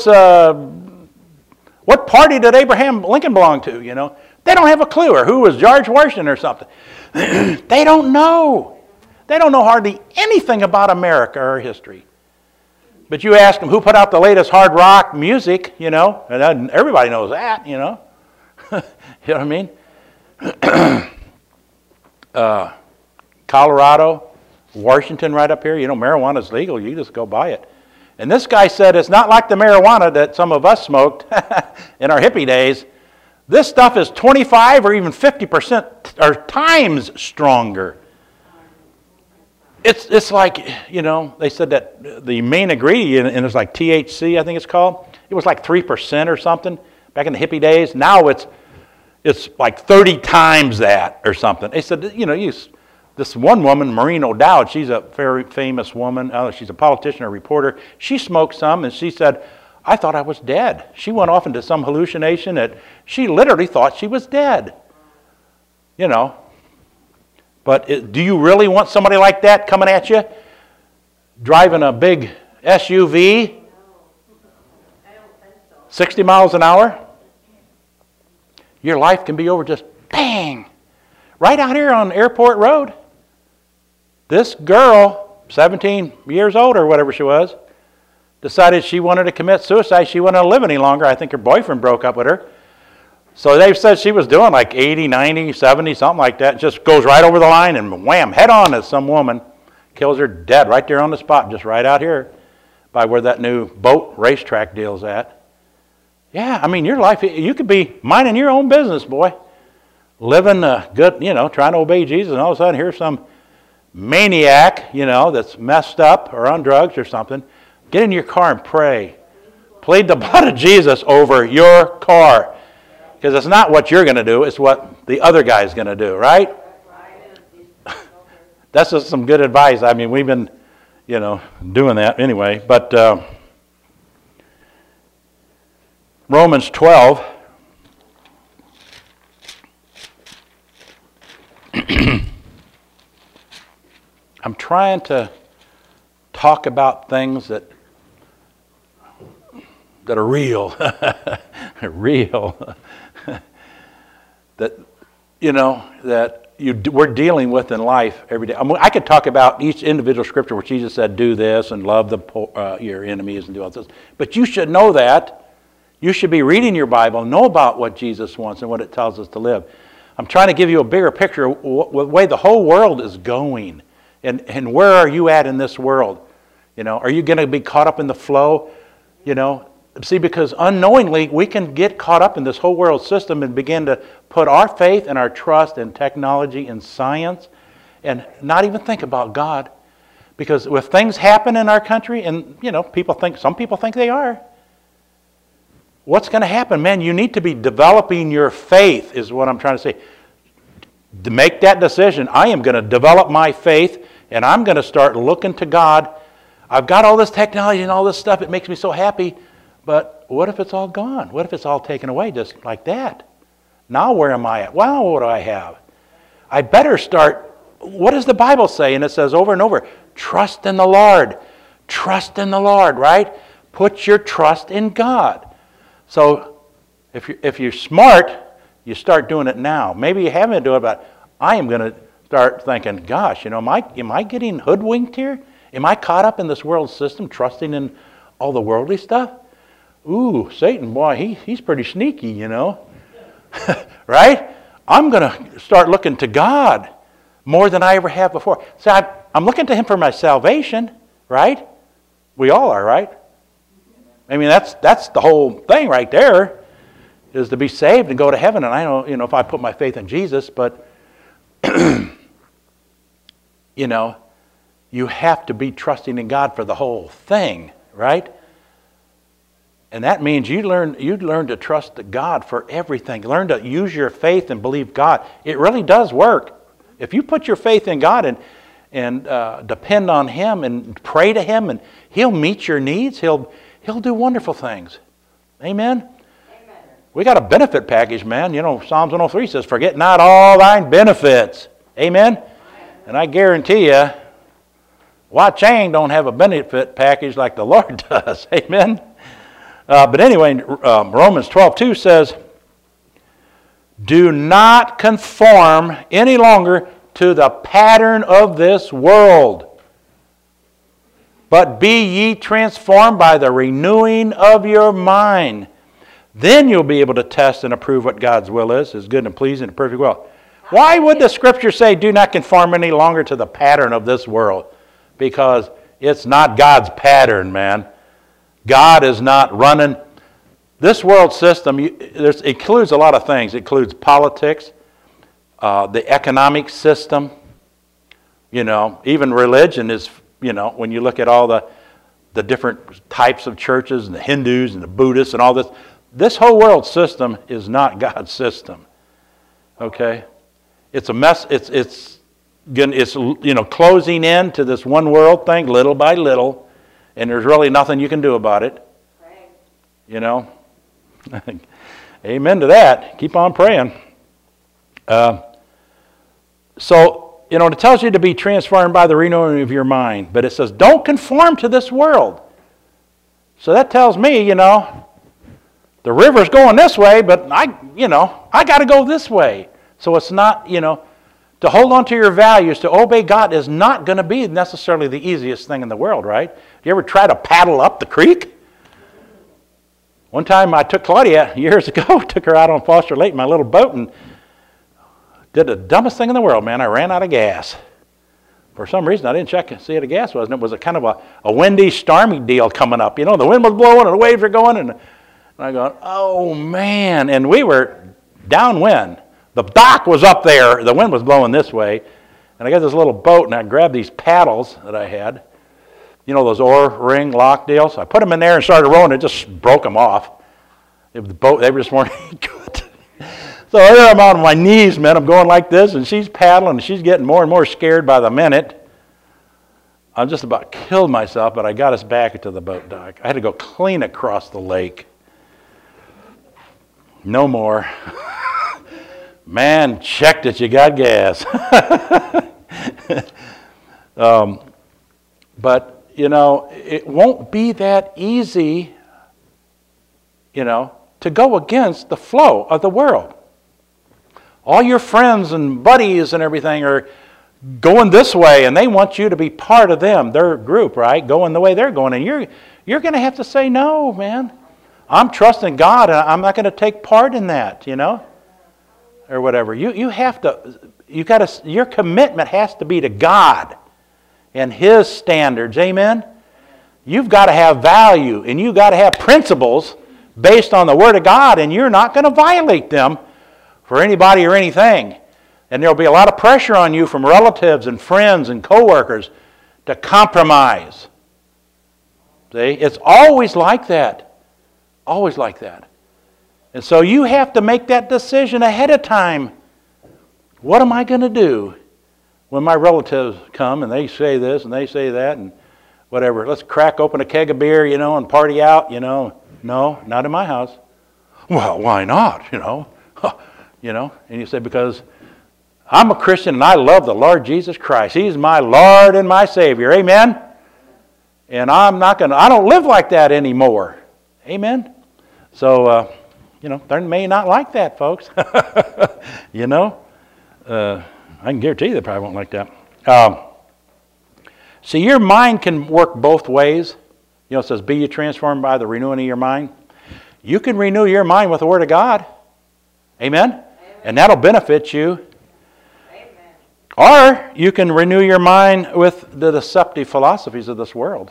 what party did Abraham Lincoln belong to, you know? They don't have a clue. Or who was George Washington or something. They don't know. They don't know hardly anything about America or history. But you ask them who put out the latest hard rock music, you know, and everybody knows that, you know. You know what I mean? Colorado, Washington right up here, you know, marijuana is legal. You just go buy it. And this guy said it's not like the marijuana that some of us smoked in our hippie days. This stuff is 25 or even 50% or times stronger. It's like, you know, they said that the main ingredient, and it's like THC, I think it's called. It was like 3% or something back in the hippie days. Now it's like 30 times that or something. They said, you know, this one woman, Maureen O'Dowd, she's a very famous woman. She's a politician or reporter. She smoked some, and she said, I thought I was dead. She went off into some hallucination that she literally thought she was dead. You know. But do you really want somebody like that coming at you? Driving a big SUV? 60 miles an hour? Your life can be over just bang. Right out here on Airport Road. This girl, 17 years old or whatever she was, decided she wanted to commit suicide. She wasn't going to live any longer. I think her boyfriend broke up with her. So they said she was doing like 80, 90, 70, something like that. Just goes right over the line and wham, head on as some woman. Kills her dead right there on the spot, just right out here by where that new boat racetrack deal's at. Yeah, I mean, your life, you could be minding your own business, boy. Living good, trying to obey Jesus, and all of a sudden here's some maniac, that's messed up or on drugs or something. Get in your car and pray. Plead the blood of Jesus over your car. Because it's not what you're going to do, it's what the other guy's going to do, right? That's just some good advice. I mean, we've been, doing that anyway. But Romans 12. I'm trying to talk about things that are real. Real. That, we're dealing with in life every day. I could talk about each individual scripture where Jesus said, do this and love your enemies and do all this. But you should know that. You should be reading your Bible, know about what Jesus wants and what it tells us to live. I'm trying to give you a bigger picture of the way the whole world is going. And where are you at in this world? Are you going to be caught up in the flow? See, because unknowingly we can get caught up in this whole world system and begin to put our faith and our trust in technology and science and not even think about God. Because if things happen in our country, and some people think they are, what's going to happen? Man, you need to be developing your faith, is what I'm trying to say. To make that decision, I am going to develop my faith and I'm going to start looking to God. I've got all this technology and all this stuff, it makes me so happy. But what if it's all gone? What if it's all taken away just like that? Now where am I at? Well, what do I have? I better start, what does the Bible say? And it says over and over, trust in the Lord. Trust in the Lord, right? Put your trust in God. So if you're smart, you start doing it now. Maybe you haven't doing it, but I am going to start thinking, gosh, am I getting hoodwinked here? Am I caught up in this world system, trusting in all the worldly stuff? Ooh, Satan, boy, he's pretty sneaky, right? I'm going to start looking to God more than I ever have before. So I'm looking to Him for my salvation, right? We all are, right? I mean, that's the whole thing right there, is to be saved and go to heaven. And I know, if I put my faith in Jesus, but, you have to be trusting in God for the whole thing, right? And that means you'd learn to trust God for everything. Learn to use your faith and believe God. It really does work. If you put your faith in God and depend on Him and pray to Him, and He'll meet your needs. He'll do wonderful things. Amen? Amen. We got a benefit package, man. Psalms 103 says, forget not all thine benefits. Amen? And I guarantee you, Wah-Chang don't have a benefit package like the Lord does. Amen? But anyway, Romans 12:2 says, do not conform any longer to the pattern of this world, but be ye transformed by the renewing of your mind. Then you'll be able to test and approve what God's will is good and pleasing and perfect will. Why would the Scripture say, do not conform any longer to the pattern of this world? Because it's not God's pattern, man. God is not running. This world system it includes a lot of things. It includes politics, the economic system, even religion is, when you look at all the different types of churches and the Hindus and the Buddhists and all this, this whole world system is not God's system. Okay? It's a mess. It's closing in to this one world thing little by little, and there's really nothing you can do about it. Pray. Amen to that. Keep on praying. So, it tells you to be transformed by the renewing of your mind, but it says don't conform to this world. So that tells me, the river's going this way, but I got to go this way. So it's not, to hold on to your values, to obey God is not going to be necessarily the easiest thing in the world, right? Do you ever try to paddle up the creek? One time I took Claudia years ago, took her out on Foster Lake in my little boat, and did the dumbest thing in the world, man. I ran out of gas. For some reason, I didn't check and see what the gas was, and it was a kind of a windy, stormy deal coming up. You know, the wind was blowing and the waves were going, and I go, oh, man. And we were downwind. The dock was up there. The wind was blowing this way. And I got this little boat, and I grabbed these paddles that I had. You know, those oar ring lock deals. I put them in there and started rowing. It just broke them off. The boat, they just weren't good. So there I'm on my knees, man. I'm going like this, and she's paddling, and she's getting more and more scared by the minute. I just about killed myself, but I got us back into the boat dock. I had to go clean across the lake. No more. Man, check that you got gas. But, you know, it won't be that easy, you know, to go against the flow of the world. All your friends and buddies and everything are going this way, and they want you to be part of them, their group, right? Going the way they're going, and you're going to have to say, no, man. I'm trusting God, and I'm not going to take part in that, you know, or whatever. You have to. Your commitment has to be to God and His standards. Amen. You've got to have value, and you've got to have principles based on the Word of God, and you're not going to violate them for anybody or anything. And there'll be a lot of pressure on you from relatives and friends and coworkers to compromise. See, it's always like that. Always like that. And so you have to make that decision ahead of time. What am I going to do when my relatives come and they say this and they say that and whatever? Let's crack open a keg of beer, you know, and party out, you know. No, not in my house. Well, why not, you know? You know, and you say, because I'm a Christian and I love the Lord Jesus Christ. He's my Lord and my Savior. Amen? And I don't live like that anymore. Amen? So, you know, they may not like that, folks. You know? I can guarantee you they probably won't like that. See, your mind can work both ways. You know, it says, be ye transformed by the renewing of your mind. You can renew your mind with the Word of God. Amen? Amen. And that'll benefit you. Amen. Or you can renew your mind with the deceptive philosophies of this world.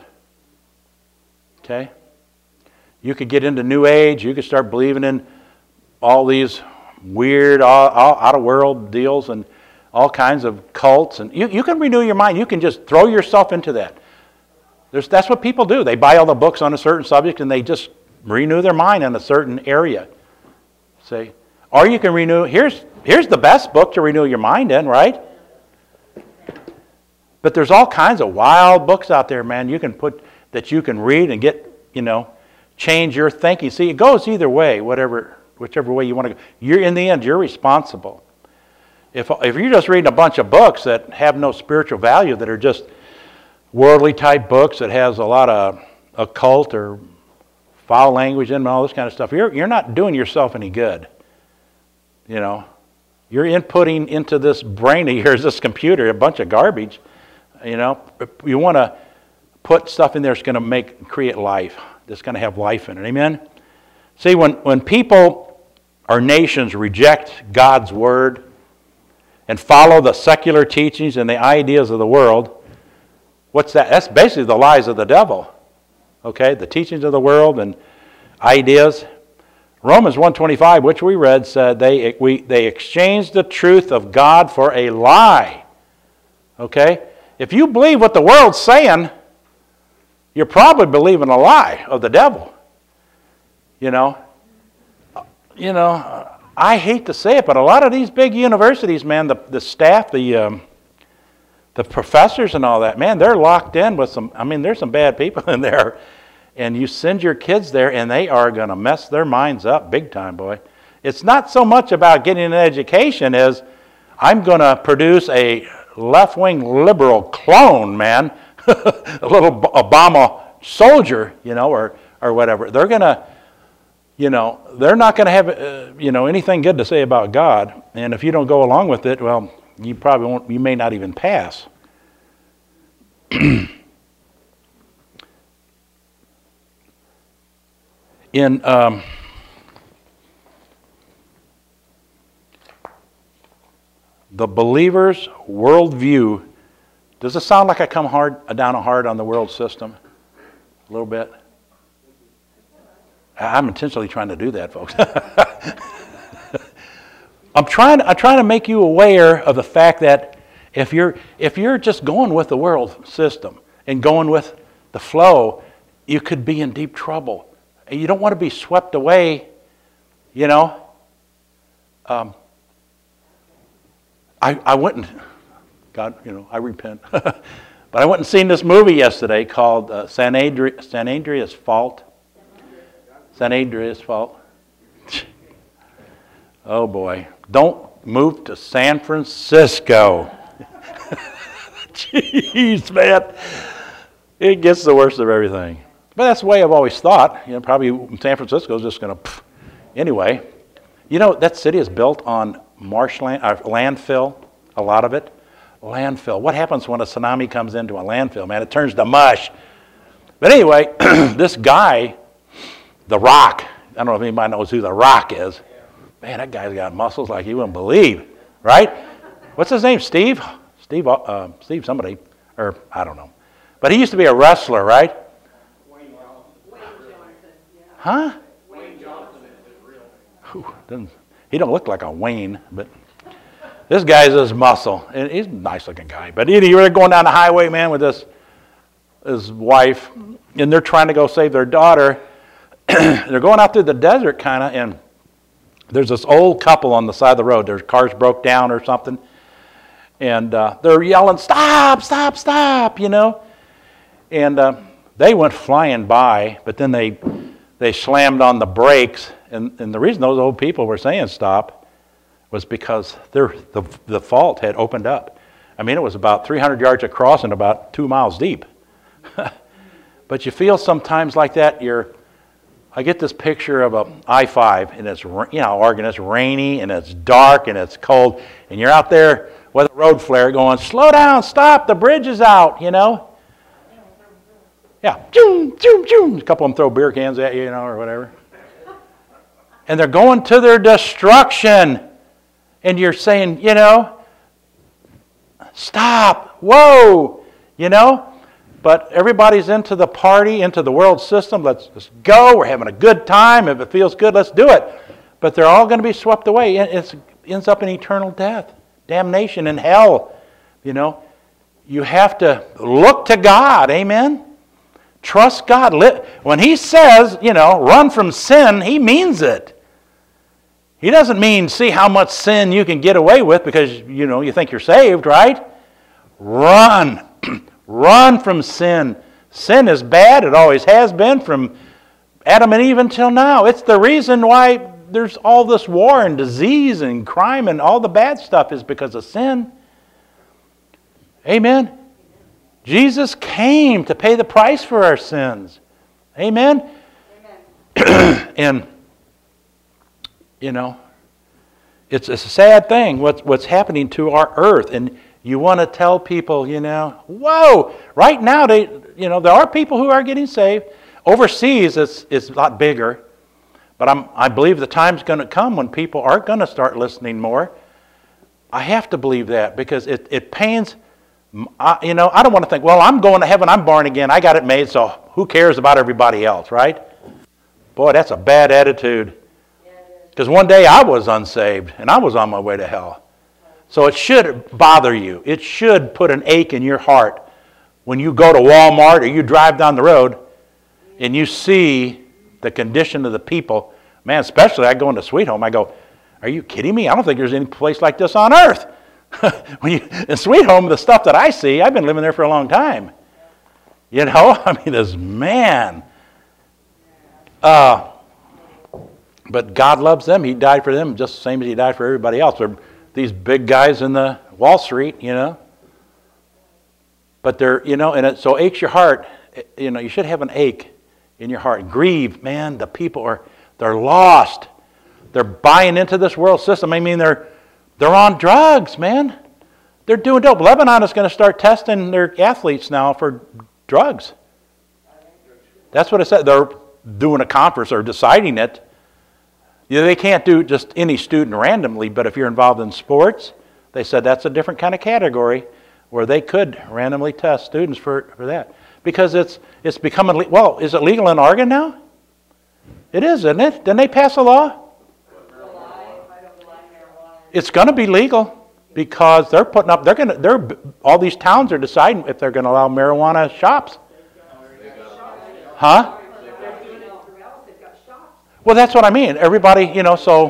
Okay? You could get into New Age. You could start believing in all these weird, out-of-world deals and all kinds of cults. And you can renew your mind. You can just throw yourself into that. That's what people do. They buy all the books on a certain subject and they just renew their mind in a certain area. See? Or you can renew, here's the best book to renew your mind in, right? But there's all kinds of wild books out there, man, that you can read and get, you know, change your thinking. See, it goes either way, whichever way you want to go. In the end, you're responsible. If you're just reading a bunch of books that have no spiritual value, that are just worldly type books that has a lot of occult or foul language in them and all this kind of stuff, you're not doing yourself any good. You know, you're inputting into this brain of yours, this computer, a bunch of garbage. You know, you want to put stuff in there that's going to create life, that's going to have life in it. Amen? See, when people or nations reject God's Word and follow the secular teachings and the ideas of the world, what's that? That's basically the lies of the devil. Okay? The teachings of the world and ideas. Romans 1:25, which we read, said they exchanged the truth of God for a lie. Okay? If you believe what the world's saying, you're probably believing a lie of the devil. You know, I hate to say it, but a lot of these big universities, man, the staff, the professors and all that, man, they're locked in with there's some bad people in there. And you send your kids there, and they are going to mess their minds up big time, boy. It's not so much about getting an education as I'm going to produce a left-wing liberal clone, man, a little Obama soldier, you know, or whatever. They're going to, you know, they're not going to have, anything good to say about God. And if you don't go along with it, well, you probably won't. You may not even pass. in the believer's worldview, does it sound like I come down hard on the world system? A little bit? I'm intentionally trying to do that, folks. I'm trying to make you aware of the fact that if you're just going with the world system and going with the flow, you could be in deep trouble. And you don't want to be swept away, you know. I went and, God, you know, I repent. But I went and seen this movie yesterday called San Andreas Fault. San Andreas Fault. Oh boy. Don't move to San Francisco. Jeez, man. It gets the worst of everything. But that's the way I've always thought. You know, probably San Francisco is just going to... Anyway, you know, that city is built on marshland, landfill, a lot of it. Landfill. What happens when a tsunami comes into a landfill, man? It turns to mush. But anyway, this guy, The Rock, I don't know if anybody knows who The Rock is. Man, that guy's got muscles like you wouldn't believe, right? What's his name? Steve somebody, or I don't know. But he used to be a wrestler, right? Wayne Johnson, yeah. Huh? Wayne Johnson is his real name. He don't look like a Wayne, but this guy's his muscle. And he's a nice-looking guy. But they're going down the highway, man, with his wife, and they're trying to go save their daughter. They're going out through the desert, kind of, and there's this old couple on the side of the road. Their cars broke down or something, and they're yelling, "Stop, stop, stop," you know. And they went flying by, but then they slammed on the brakes. And the reason those old people were saying stop was because the fault had opened up. I mean, it was about 300 yards across and about 2 miles deep. But you feel sometimes like that. I get this picture of a I-5, and it's, you know, Oregon, it's rainy, and it's dark, and it's cold, and you're out there with a road flare going, "Slow down, stop, the bridge is out," you know? Yeah, zoom, zoom, zoom. A couple of them throw beer cans at you, you know, or whatever. And they're going to their destruction. And you're saying, you know, stop, whoa, you know. But everybody's into the party, into the world system. Let's go. We're having a good time. If it feels good, let's do it. But they're all going to be swept away. It ends up in eternal death, damnation, and hell. You know, you have to look to God. Amen. Trust God. When He says, you know, run from sin, He means it. He doesn't mean see how much sin you can get away with because, you know, you think you're saved, right? Run. Run from sin. Sin is bad. It always has been from Adam and Eve until now. It's the reason why there's all this war and disease and crime and all the bad stuff is because of sin. Amen. Jesus came to pay the price for our sins. Amen. Amen. And you know, it's a sad thing what's happening to our earth, and you want to tell people, you know, whoa! Right now, there are people who are getting saved. Overseas, it's a lot bigger, but I believe the time's going to come when people are going to start listening more. I have to believe that because it pains. You know, I don't want to think, well, I'm going to heaven, I'm born again, I got it made, so who cares about everybody else, right? Boy, that's a bad attitude. Because one day I was unsaved, and I was on my way to hell. So it should bother you. It should put an ache in your heart when you go to Walmart or you drive down the road and you see the condition of the people. Man, especially I go into Sweet Home, I go, are you kidding me? I don't think there's any place like this on earth. In Sweet Home, the stuff that I see, I've been living there for a long time. You know, I mean, this man. But God loves them. He died for them just the same as He died for everybody else. They're these big guys in the Wall Street, you know. But they're, you know, and it so aches your heart. You know, you should have an ache in your heart. Grieve, man. The people they're lost. They're buying into this world system. I mean, they're on drugs, man. They're doing dope. Lebanon is going to start testing their athletes now for drugs. That's what it said. doing a conference or deciding it. You know, they can't do just any student randomly, but if you're involved in sports, they said that's a different kind of category where they could randomly test students for that. Because it's becoming, well, is it legal in Oregon now? It is, isn't it? Didn't they pass a law? It's going to be legal because they're putting up, all these towns are deciding if they're going to allow marijuana shops. Huh? Well, that's what I mean. Everybody, you know, so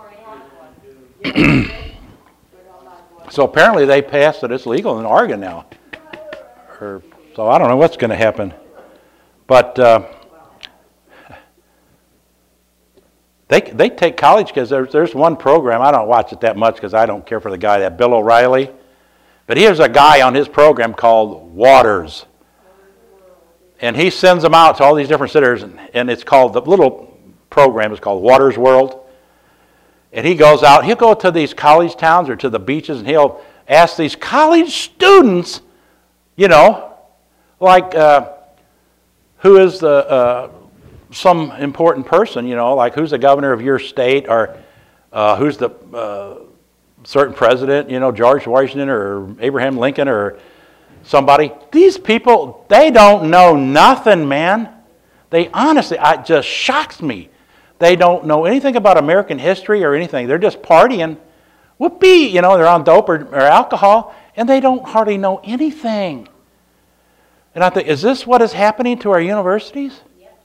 so apparently they passed that it's legal in Oregon now. So I don't know what's going to happen. But they take college kids. There's one program, I don't watch it that much because I don't care for the guy, that Bill O'Reilly. But here's a guy on his program called Waters. And he sends them out to all these different cities, and it's called, the little program is called Waters World. And he goes out, he'll go to these college towns or to the beaches, and he'll ask these college students, you know, like who is some important person, you know, like who's the governor of your state, or who's the certain president, you know, George Washington or Abraham Lincoln or somebody. These people, they don't know nothing, man. They honestly, it just shocks me. They don't know anything about American history or anything. They're just partying. Whoopee, you know, they're on dope or alcohol, and they don't hardly know anything. And I think, is this what is happening to our universities? Yep.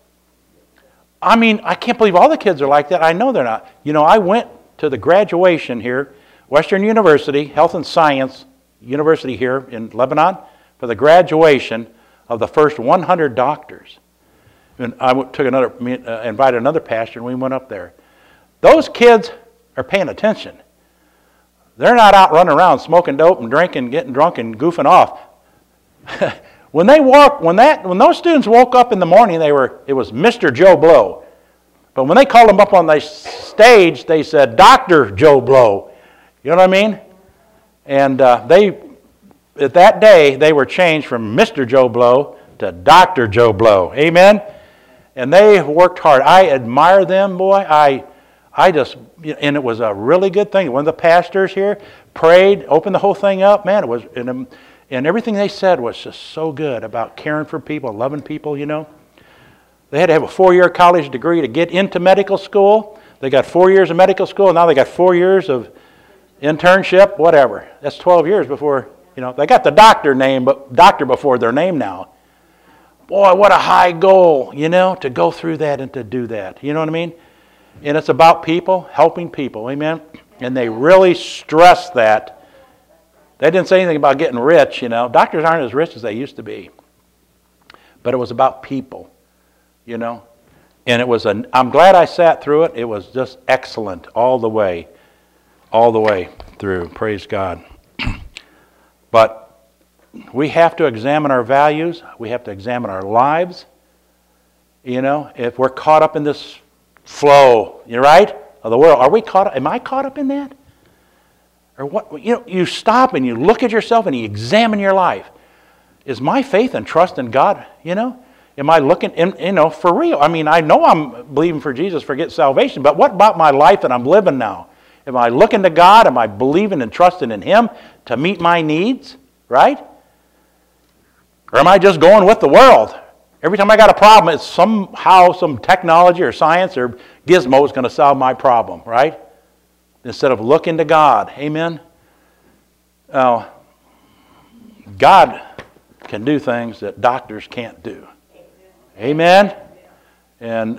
I mean, I can't believe all the kids are like that. I know they're not. You know, I went to the graduation here, Western University, Health and Science University here in Lebanon, for the graduation of the first 100 doctors. And I invited another pastor, and we went up there. Those kids are paying attention. They're not out running around smoking dope and drinking, getting drunk and goofing off. When those students woke up in the morning, it was Mr. Joe Blow. But when they called them up on the stage, they said Dr. Joe Blow. You know what I mean? And at that day, they were changed from Mr. Joe Blow to Dr. Joe Blow. Amen? And they worked hard. I admire them, boy. I just, and it was a really good thing. One of the pastors here prayed, opened the whole thing up. Man, it was, and everything they said was just so good about caring for people, loving people, you know. They had to have a 4-year college degree to get into medical school. They got 4 years of medical school, and now they got 4 years of internship, whatever. That's 12 years before, you know, they got the doctor before their name now. Boy, what a high goal, you know, to go through that and to do that. You know what I mean? And it's about people, helping people, amen? And they really stressed that. They didn't say anything about getting rich, you know. Doctors aren't as rich as they used to be. But it was about people, you know. And I'm glad I sat through it. It was just excellent all the way through. Praise God. But we have to examine our values. We have to examine our lives. You know, if we're caught up in this flow, you're right, of the world, am I caught up in that? Or what? You know, you stop and you look at yourself and you examine your life. Is my faith and trust in God, you know? Am I looking, you know, for real? I mean, I know I'm believing for Jesus for get salvation, but what about my life that I'm living now? Am I looking to God? Am I believing and trusting in Him to meet my needs, right? Or am I just going with the world? Every time I got a problem, it's somehow some technology or science or gizmo is going to solve my problem, right? Instead of looking to God. Amen? God can do things that doctors can't do. Amen? And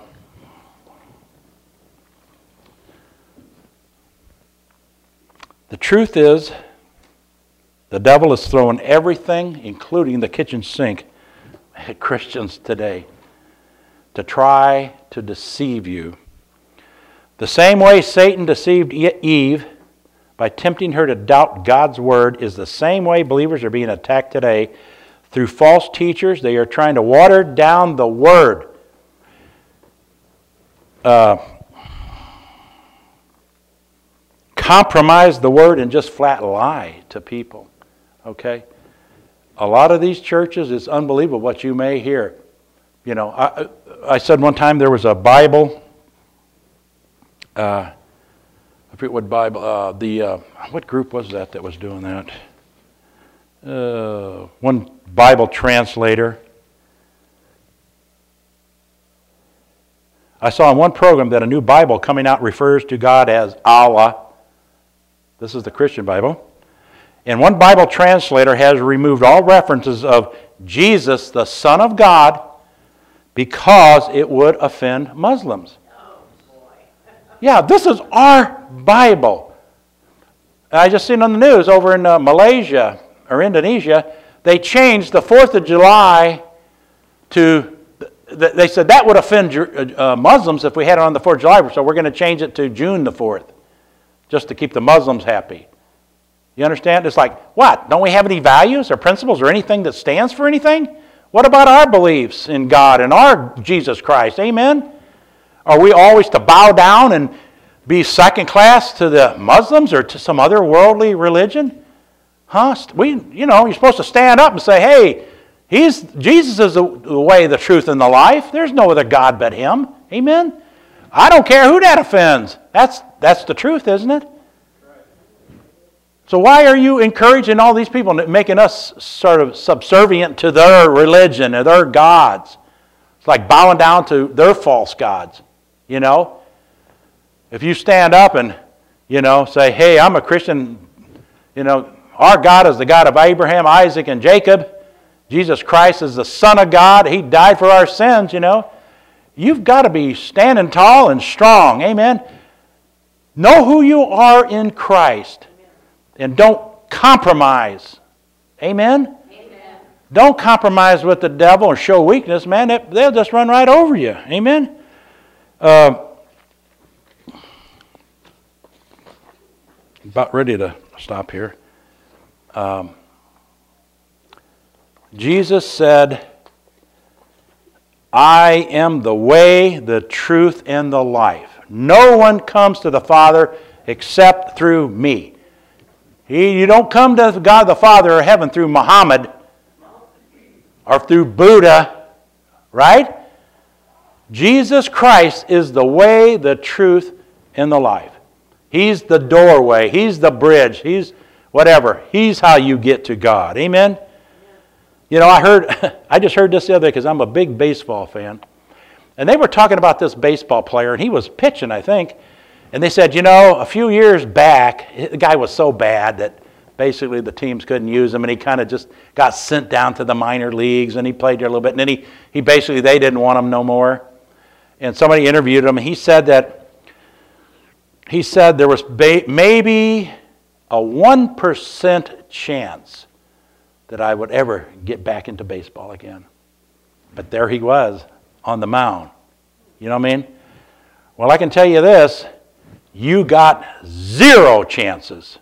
the truth is, the devil is throwing everything, including the kitchen sink, at Christians today to try to deceive you. The same way Satan deceived Eve by tempting her to doubt God's word is the same way believers are being attacked today through false teachers. They are trying to water down the word. Compromise the word and just flat lie to people. Okay? A lot of these churches, it's unbelievable what you may hear. You know, I said one time there was a Bible. I forget what Bible. What group was that was doing that? One Bible translator. I saw in one program that a new Bible coming out refers to God as Allah. This is the Christian Bible. And one Bible translator has removed all references of Jesus, the Son of God, because it would offend Muslims. Yeah, this is our Bible. I just seen on the news over in Malaysia or Indonesia, they changed the 4th of July to, they said that would offend Muslims if we had it on the 4th of July, so we're going to change it to June the 4th, just to keep the Muslims happy. You understand? It's like, what? Don't we have any values or principles or anything that stands for anything? What about our beliefs in God and our Jesus Christ? Amen? Are we always to bow down and be second class to the Muslims or to some other worldly religion? Huh? You're supposed to stand up and say, hey, Jesus is the way, the truth, and the life. There's no other God but Him. Amen? I don't care who that offends. That's the truth, isn't it? So why are you encouraging all these people, making us sort of subservient to their religion or their gods? It's like bowing down to their false gods, you know? If you stand up and, say, hey, I'm a Christian, our God is the God of Abraham, Isaac, and Jacob. Jesus Christ is the Son of God. He died for our sins, You've got to be standing tall and strong. Amen? Know who you are in Christ. And don't compromise. Amen? Amen? Don't compromise with the devil and show weakness, man. They'll just run right over you. Amen? About ready to stop here. Jesus said, I am the way, the truth, and the life. No one comes to the Father except through me. You don't come to God the Father or heaven through Muhammad or through Buddha, right? Jesus Christ is the way, the truth, and the life. He's the doorway. He's the bridge. He's whatever. He's how you get to God. Amen? I just heard this the other day because I'm a big baseball fan. And they were talking about this baseball player, and he was pitching, I think. And they said, a few years back, the guy was so bad that basically the teams couldn't use him, and he kind of just got sent down to the minor leagues, and he played there a little bit, and then he basically, they didn't want him no more. And somebody interviewed him, and he said there was maybe a 1% chance that I would ever get back into baseball again. But there he was on the mound. You know what I mean? Well, I can tell you this. You got zero chances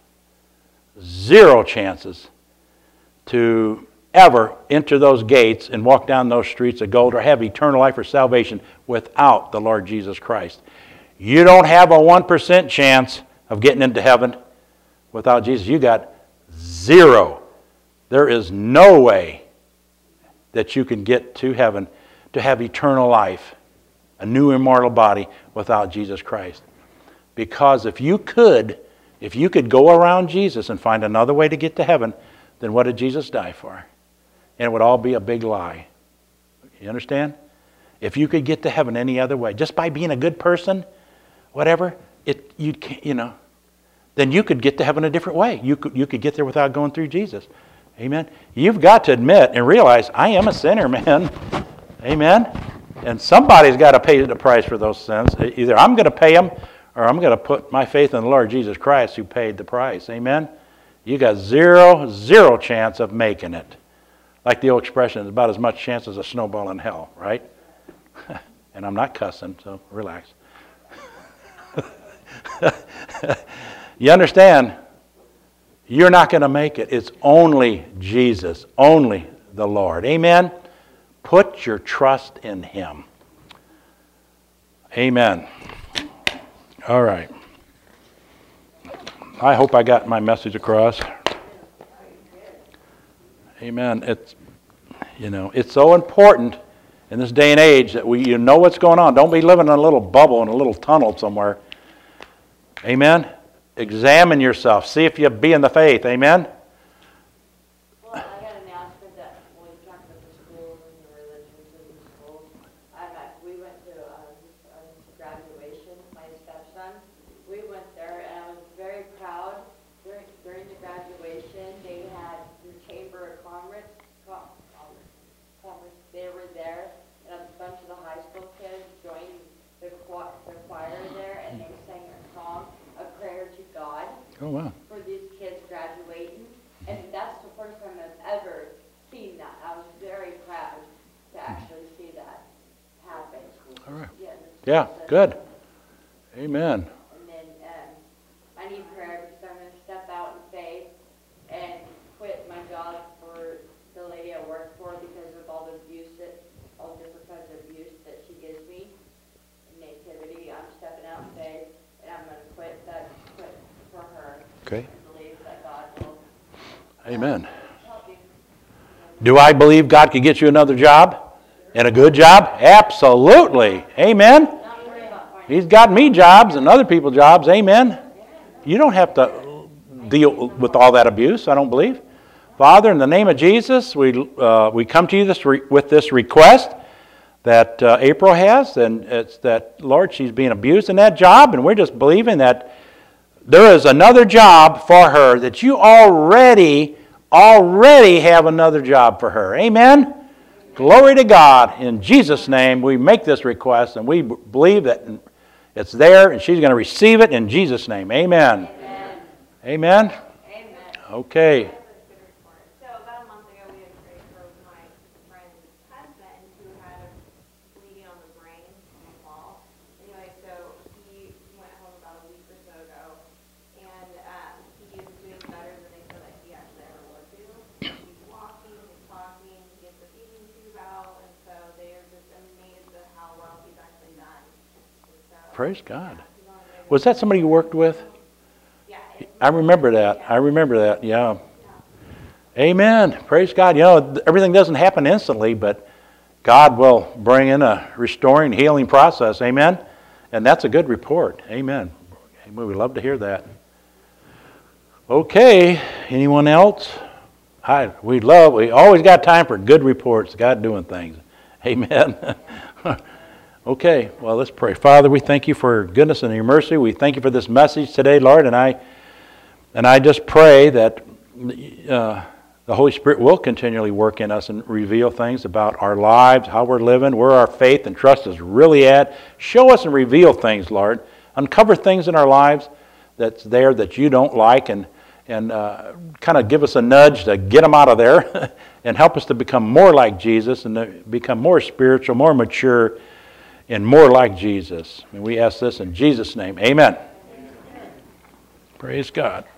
to ever enter those gates and walk down those streets of gold or have eternal life or salvation without the Lord Jesus Christ. You don't have a 1% chance of getting into heaven without Jesus. You got zero. There is no way that you can get to heaven to have eternal life, a new immortal body without Jesus Christ. Because if you could go around Jesus and find another way to get to heaven, then what did Jesus die for? And it would all be a big lie. You understand? If you could get to heaven any other way, just by being a good person, whatever, then you could get to heaven a different way. You could get there without going through Jesus. Amen? You've got to admit and realize, I am a sinner, man. Amen? And somebody's got to pay the price for those sins. Either I'm going to pay them, or I'm going to put my faith in the Lord Jesus Christ who paid the price. Amen? You got zero chance of making it. Like the old expression, it's about as much chance as a snowball in hell, right? And I'm not cussing, so relax. You understand? You're not going to make it. It's only Jesus, only the Lord. Amen? Put your trust in Him. Amen. All right. I hope I got my message across. Amen. It's so important in this day and age that you know what's going on. Don't be living in a little bubble, in a little tunnel somewhere. Amen? Examine yourself. See if you be in the faith. Amen? Well, I got an announcement that when you talk about the schools and the religions in the schools, we went to graduation, my stepson. We went there, and I was very proud. During the graduation, they had the Chamber of Commerce. They were there, and a bunch of the high school kids joined the choir there, and they sang a song, A Prayer to God, Oh, wow. for these kids graduating. And that's the first time I've ever seen that. I was very proud to actually see that happen. All right. Yeah, Good. Amen. And then I need prayer because I'm going to step out in faith and quit my job for the lady I work for because of all the abuse all the different kinds of abuse that she gives me, and negativity. I'm stepping out in faith, and I'm going to quit for her. Okay. And believe that God will Amen. help you. Do I believe God could get you another job? And a good job? Absolutely. Amen. Not worry about finding. He's got me jobs and other people jobs. Amen. You don't have to deal with all that abuse, I don't believe. Father, in the name of Jesus, we come to you with this request that April has, and it's that, Lord, she's being abused in that job, and we're just believing that there is another job for her, that you already have another job for her. Amen? Glory to God. In Jesus' name, we make this request, and we believe that it's there, and she's going to receive it in Jesus' name. Amen. Amen. Amen? Amen. Okay. So about a month ago, we had prayed for my friend's husband who had a bleeding on the brain from a fall. Anyway, so he went home about a week or so ago, and he is doing better than they said that he actually ever would do. He's walking, he's talking, he gets the feeding tube out, and so they are just amazed at how well he's actually done. And so, Praise God. he's on the way to- Was that somebody you worked with? Yeah, I remember that. Yeah. Amen. Praise God. You know, everything doesn't happen instantly, but God will bring in a restoring, healing process. Amen. And that's a good report. Amen. We would love to hear that. Okay. Anyone else? We always got time for good reports. God doing things. Amen. Okay. Well, let's pray. Father, we thank you for your goodness and your mercy. We thank you for this message today, Lord. And I just pray that the Holy Spirit will continually work in us and reveal things about our lives, how we're living, where our faith and trust is really at. Show us and reveal things, Lord. Uncover things in our lives that's there that you don't like, and kind of give us a nudge to get them out of there and help us to become more like Jesus and to become more spiritual, more mature, and more like Jesus. And we ask this in Jesus' name. Amen. Praise God.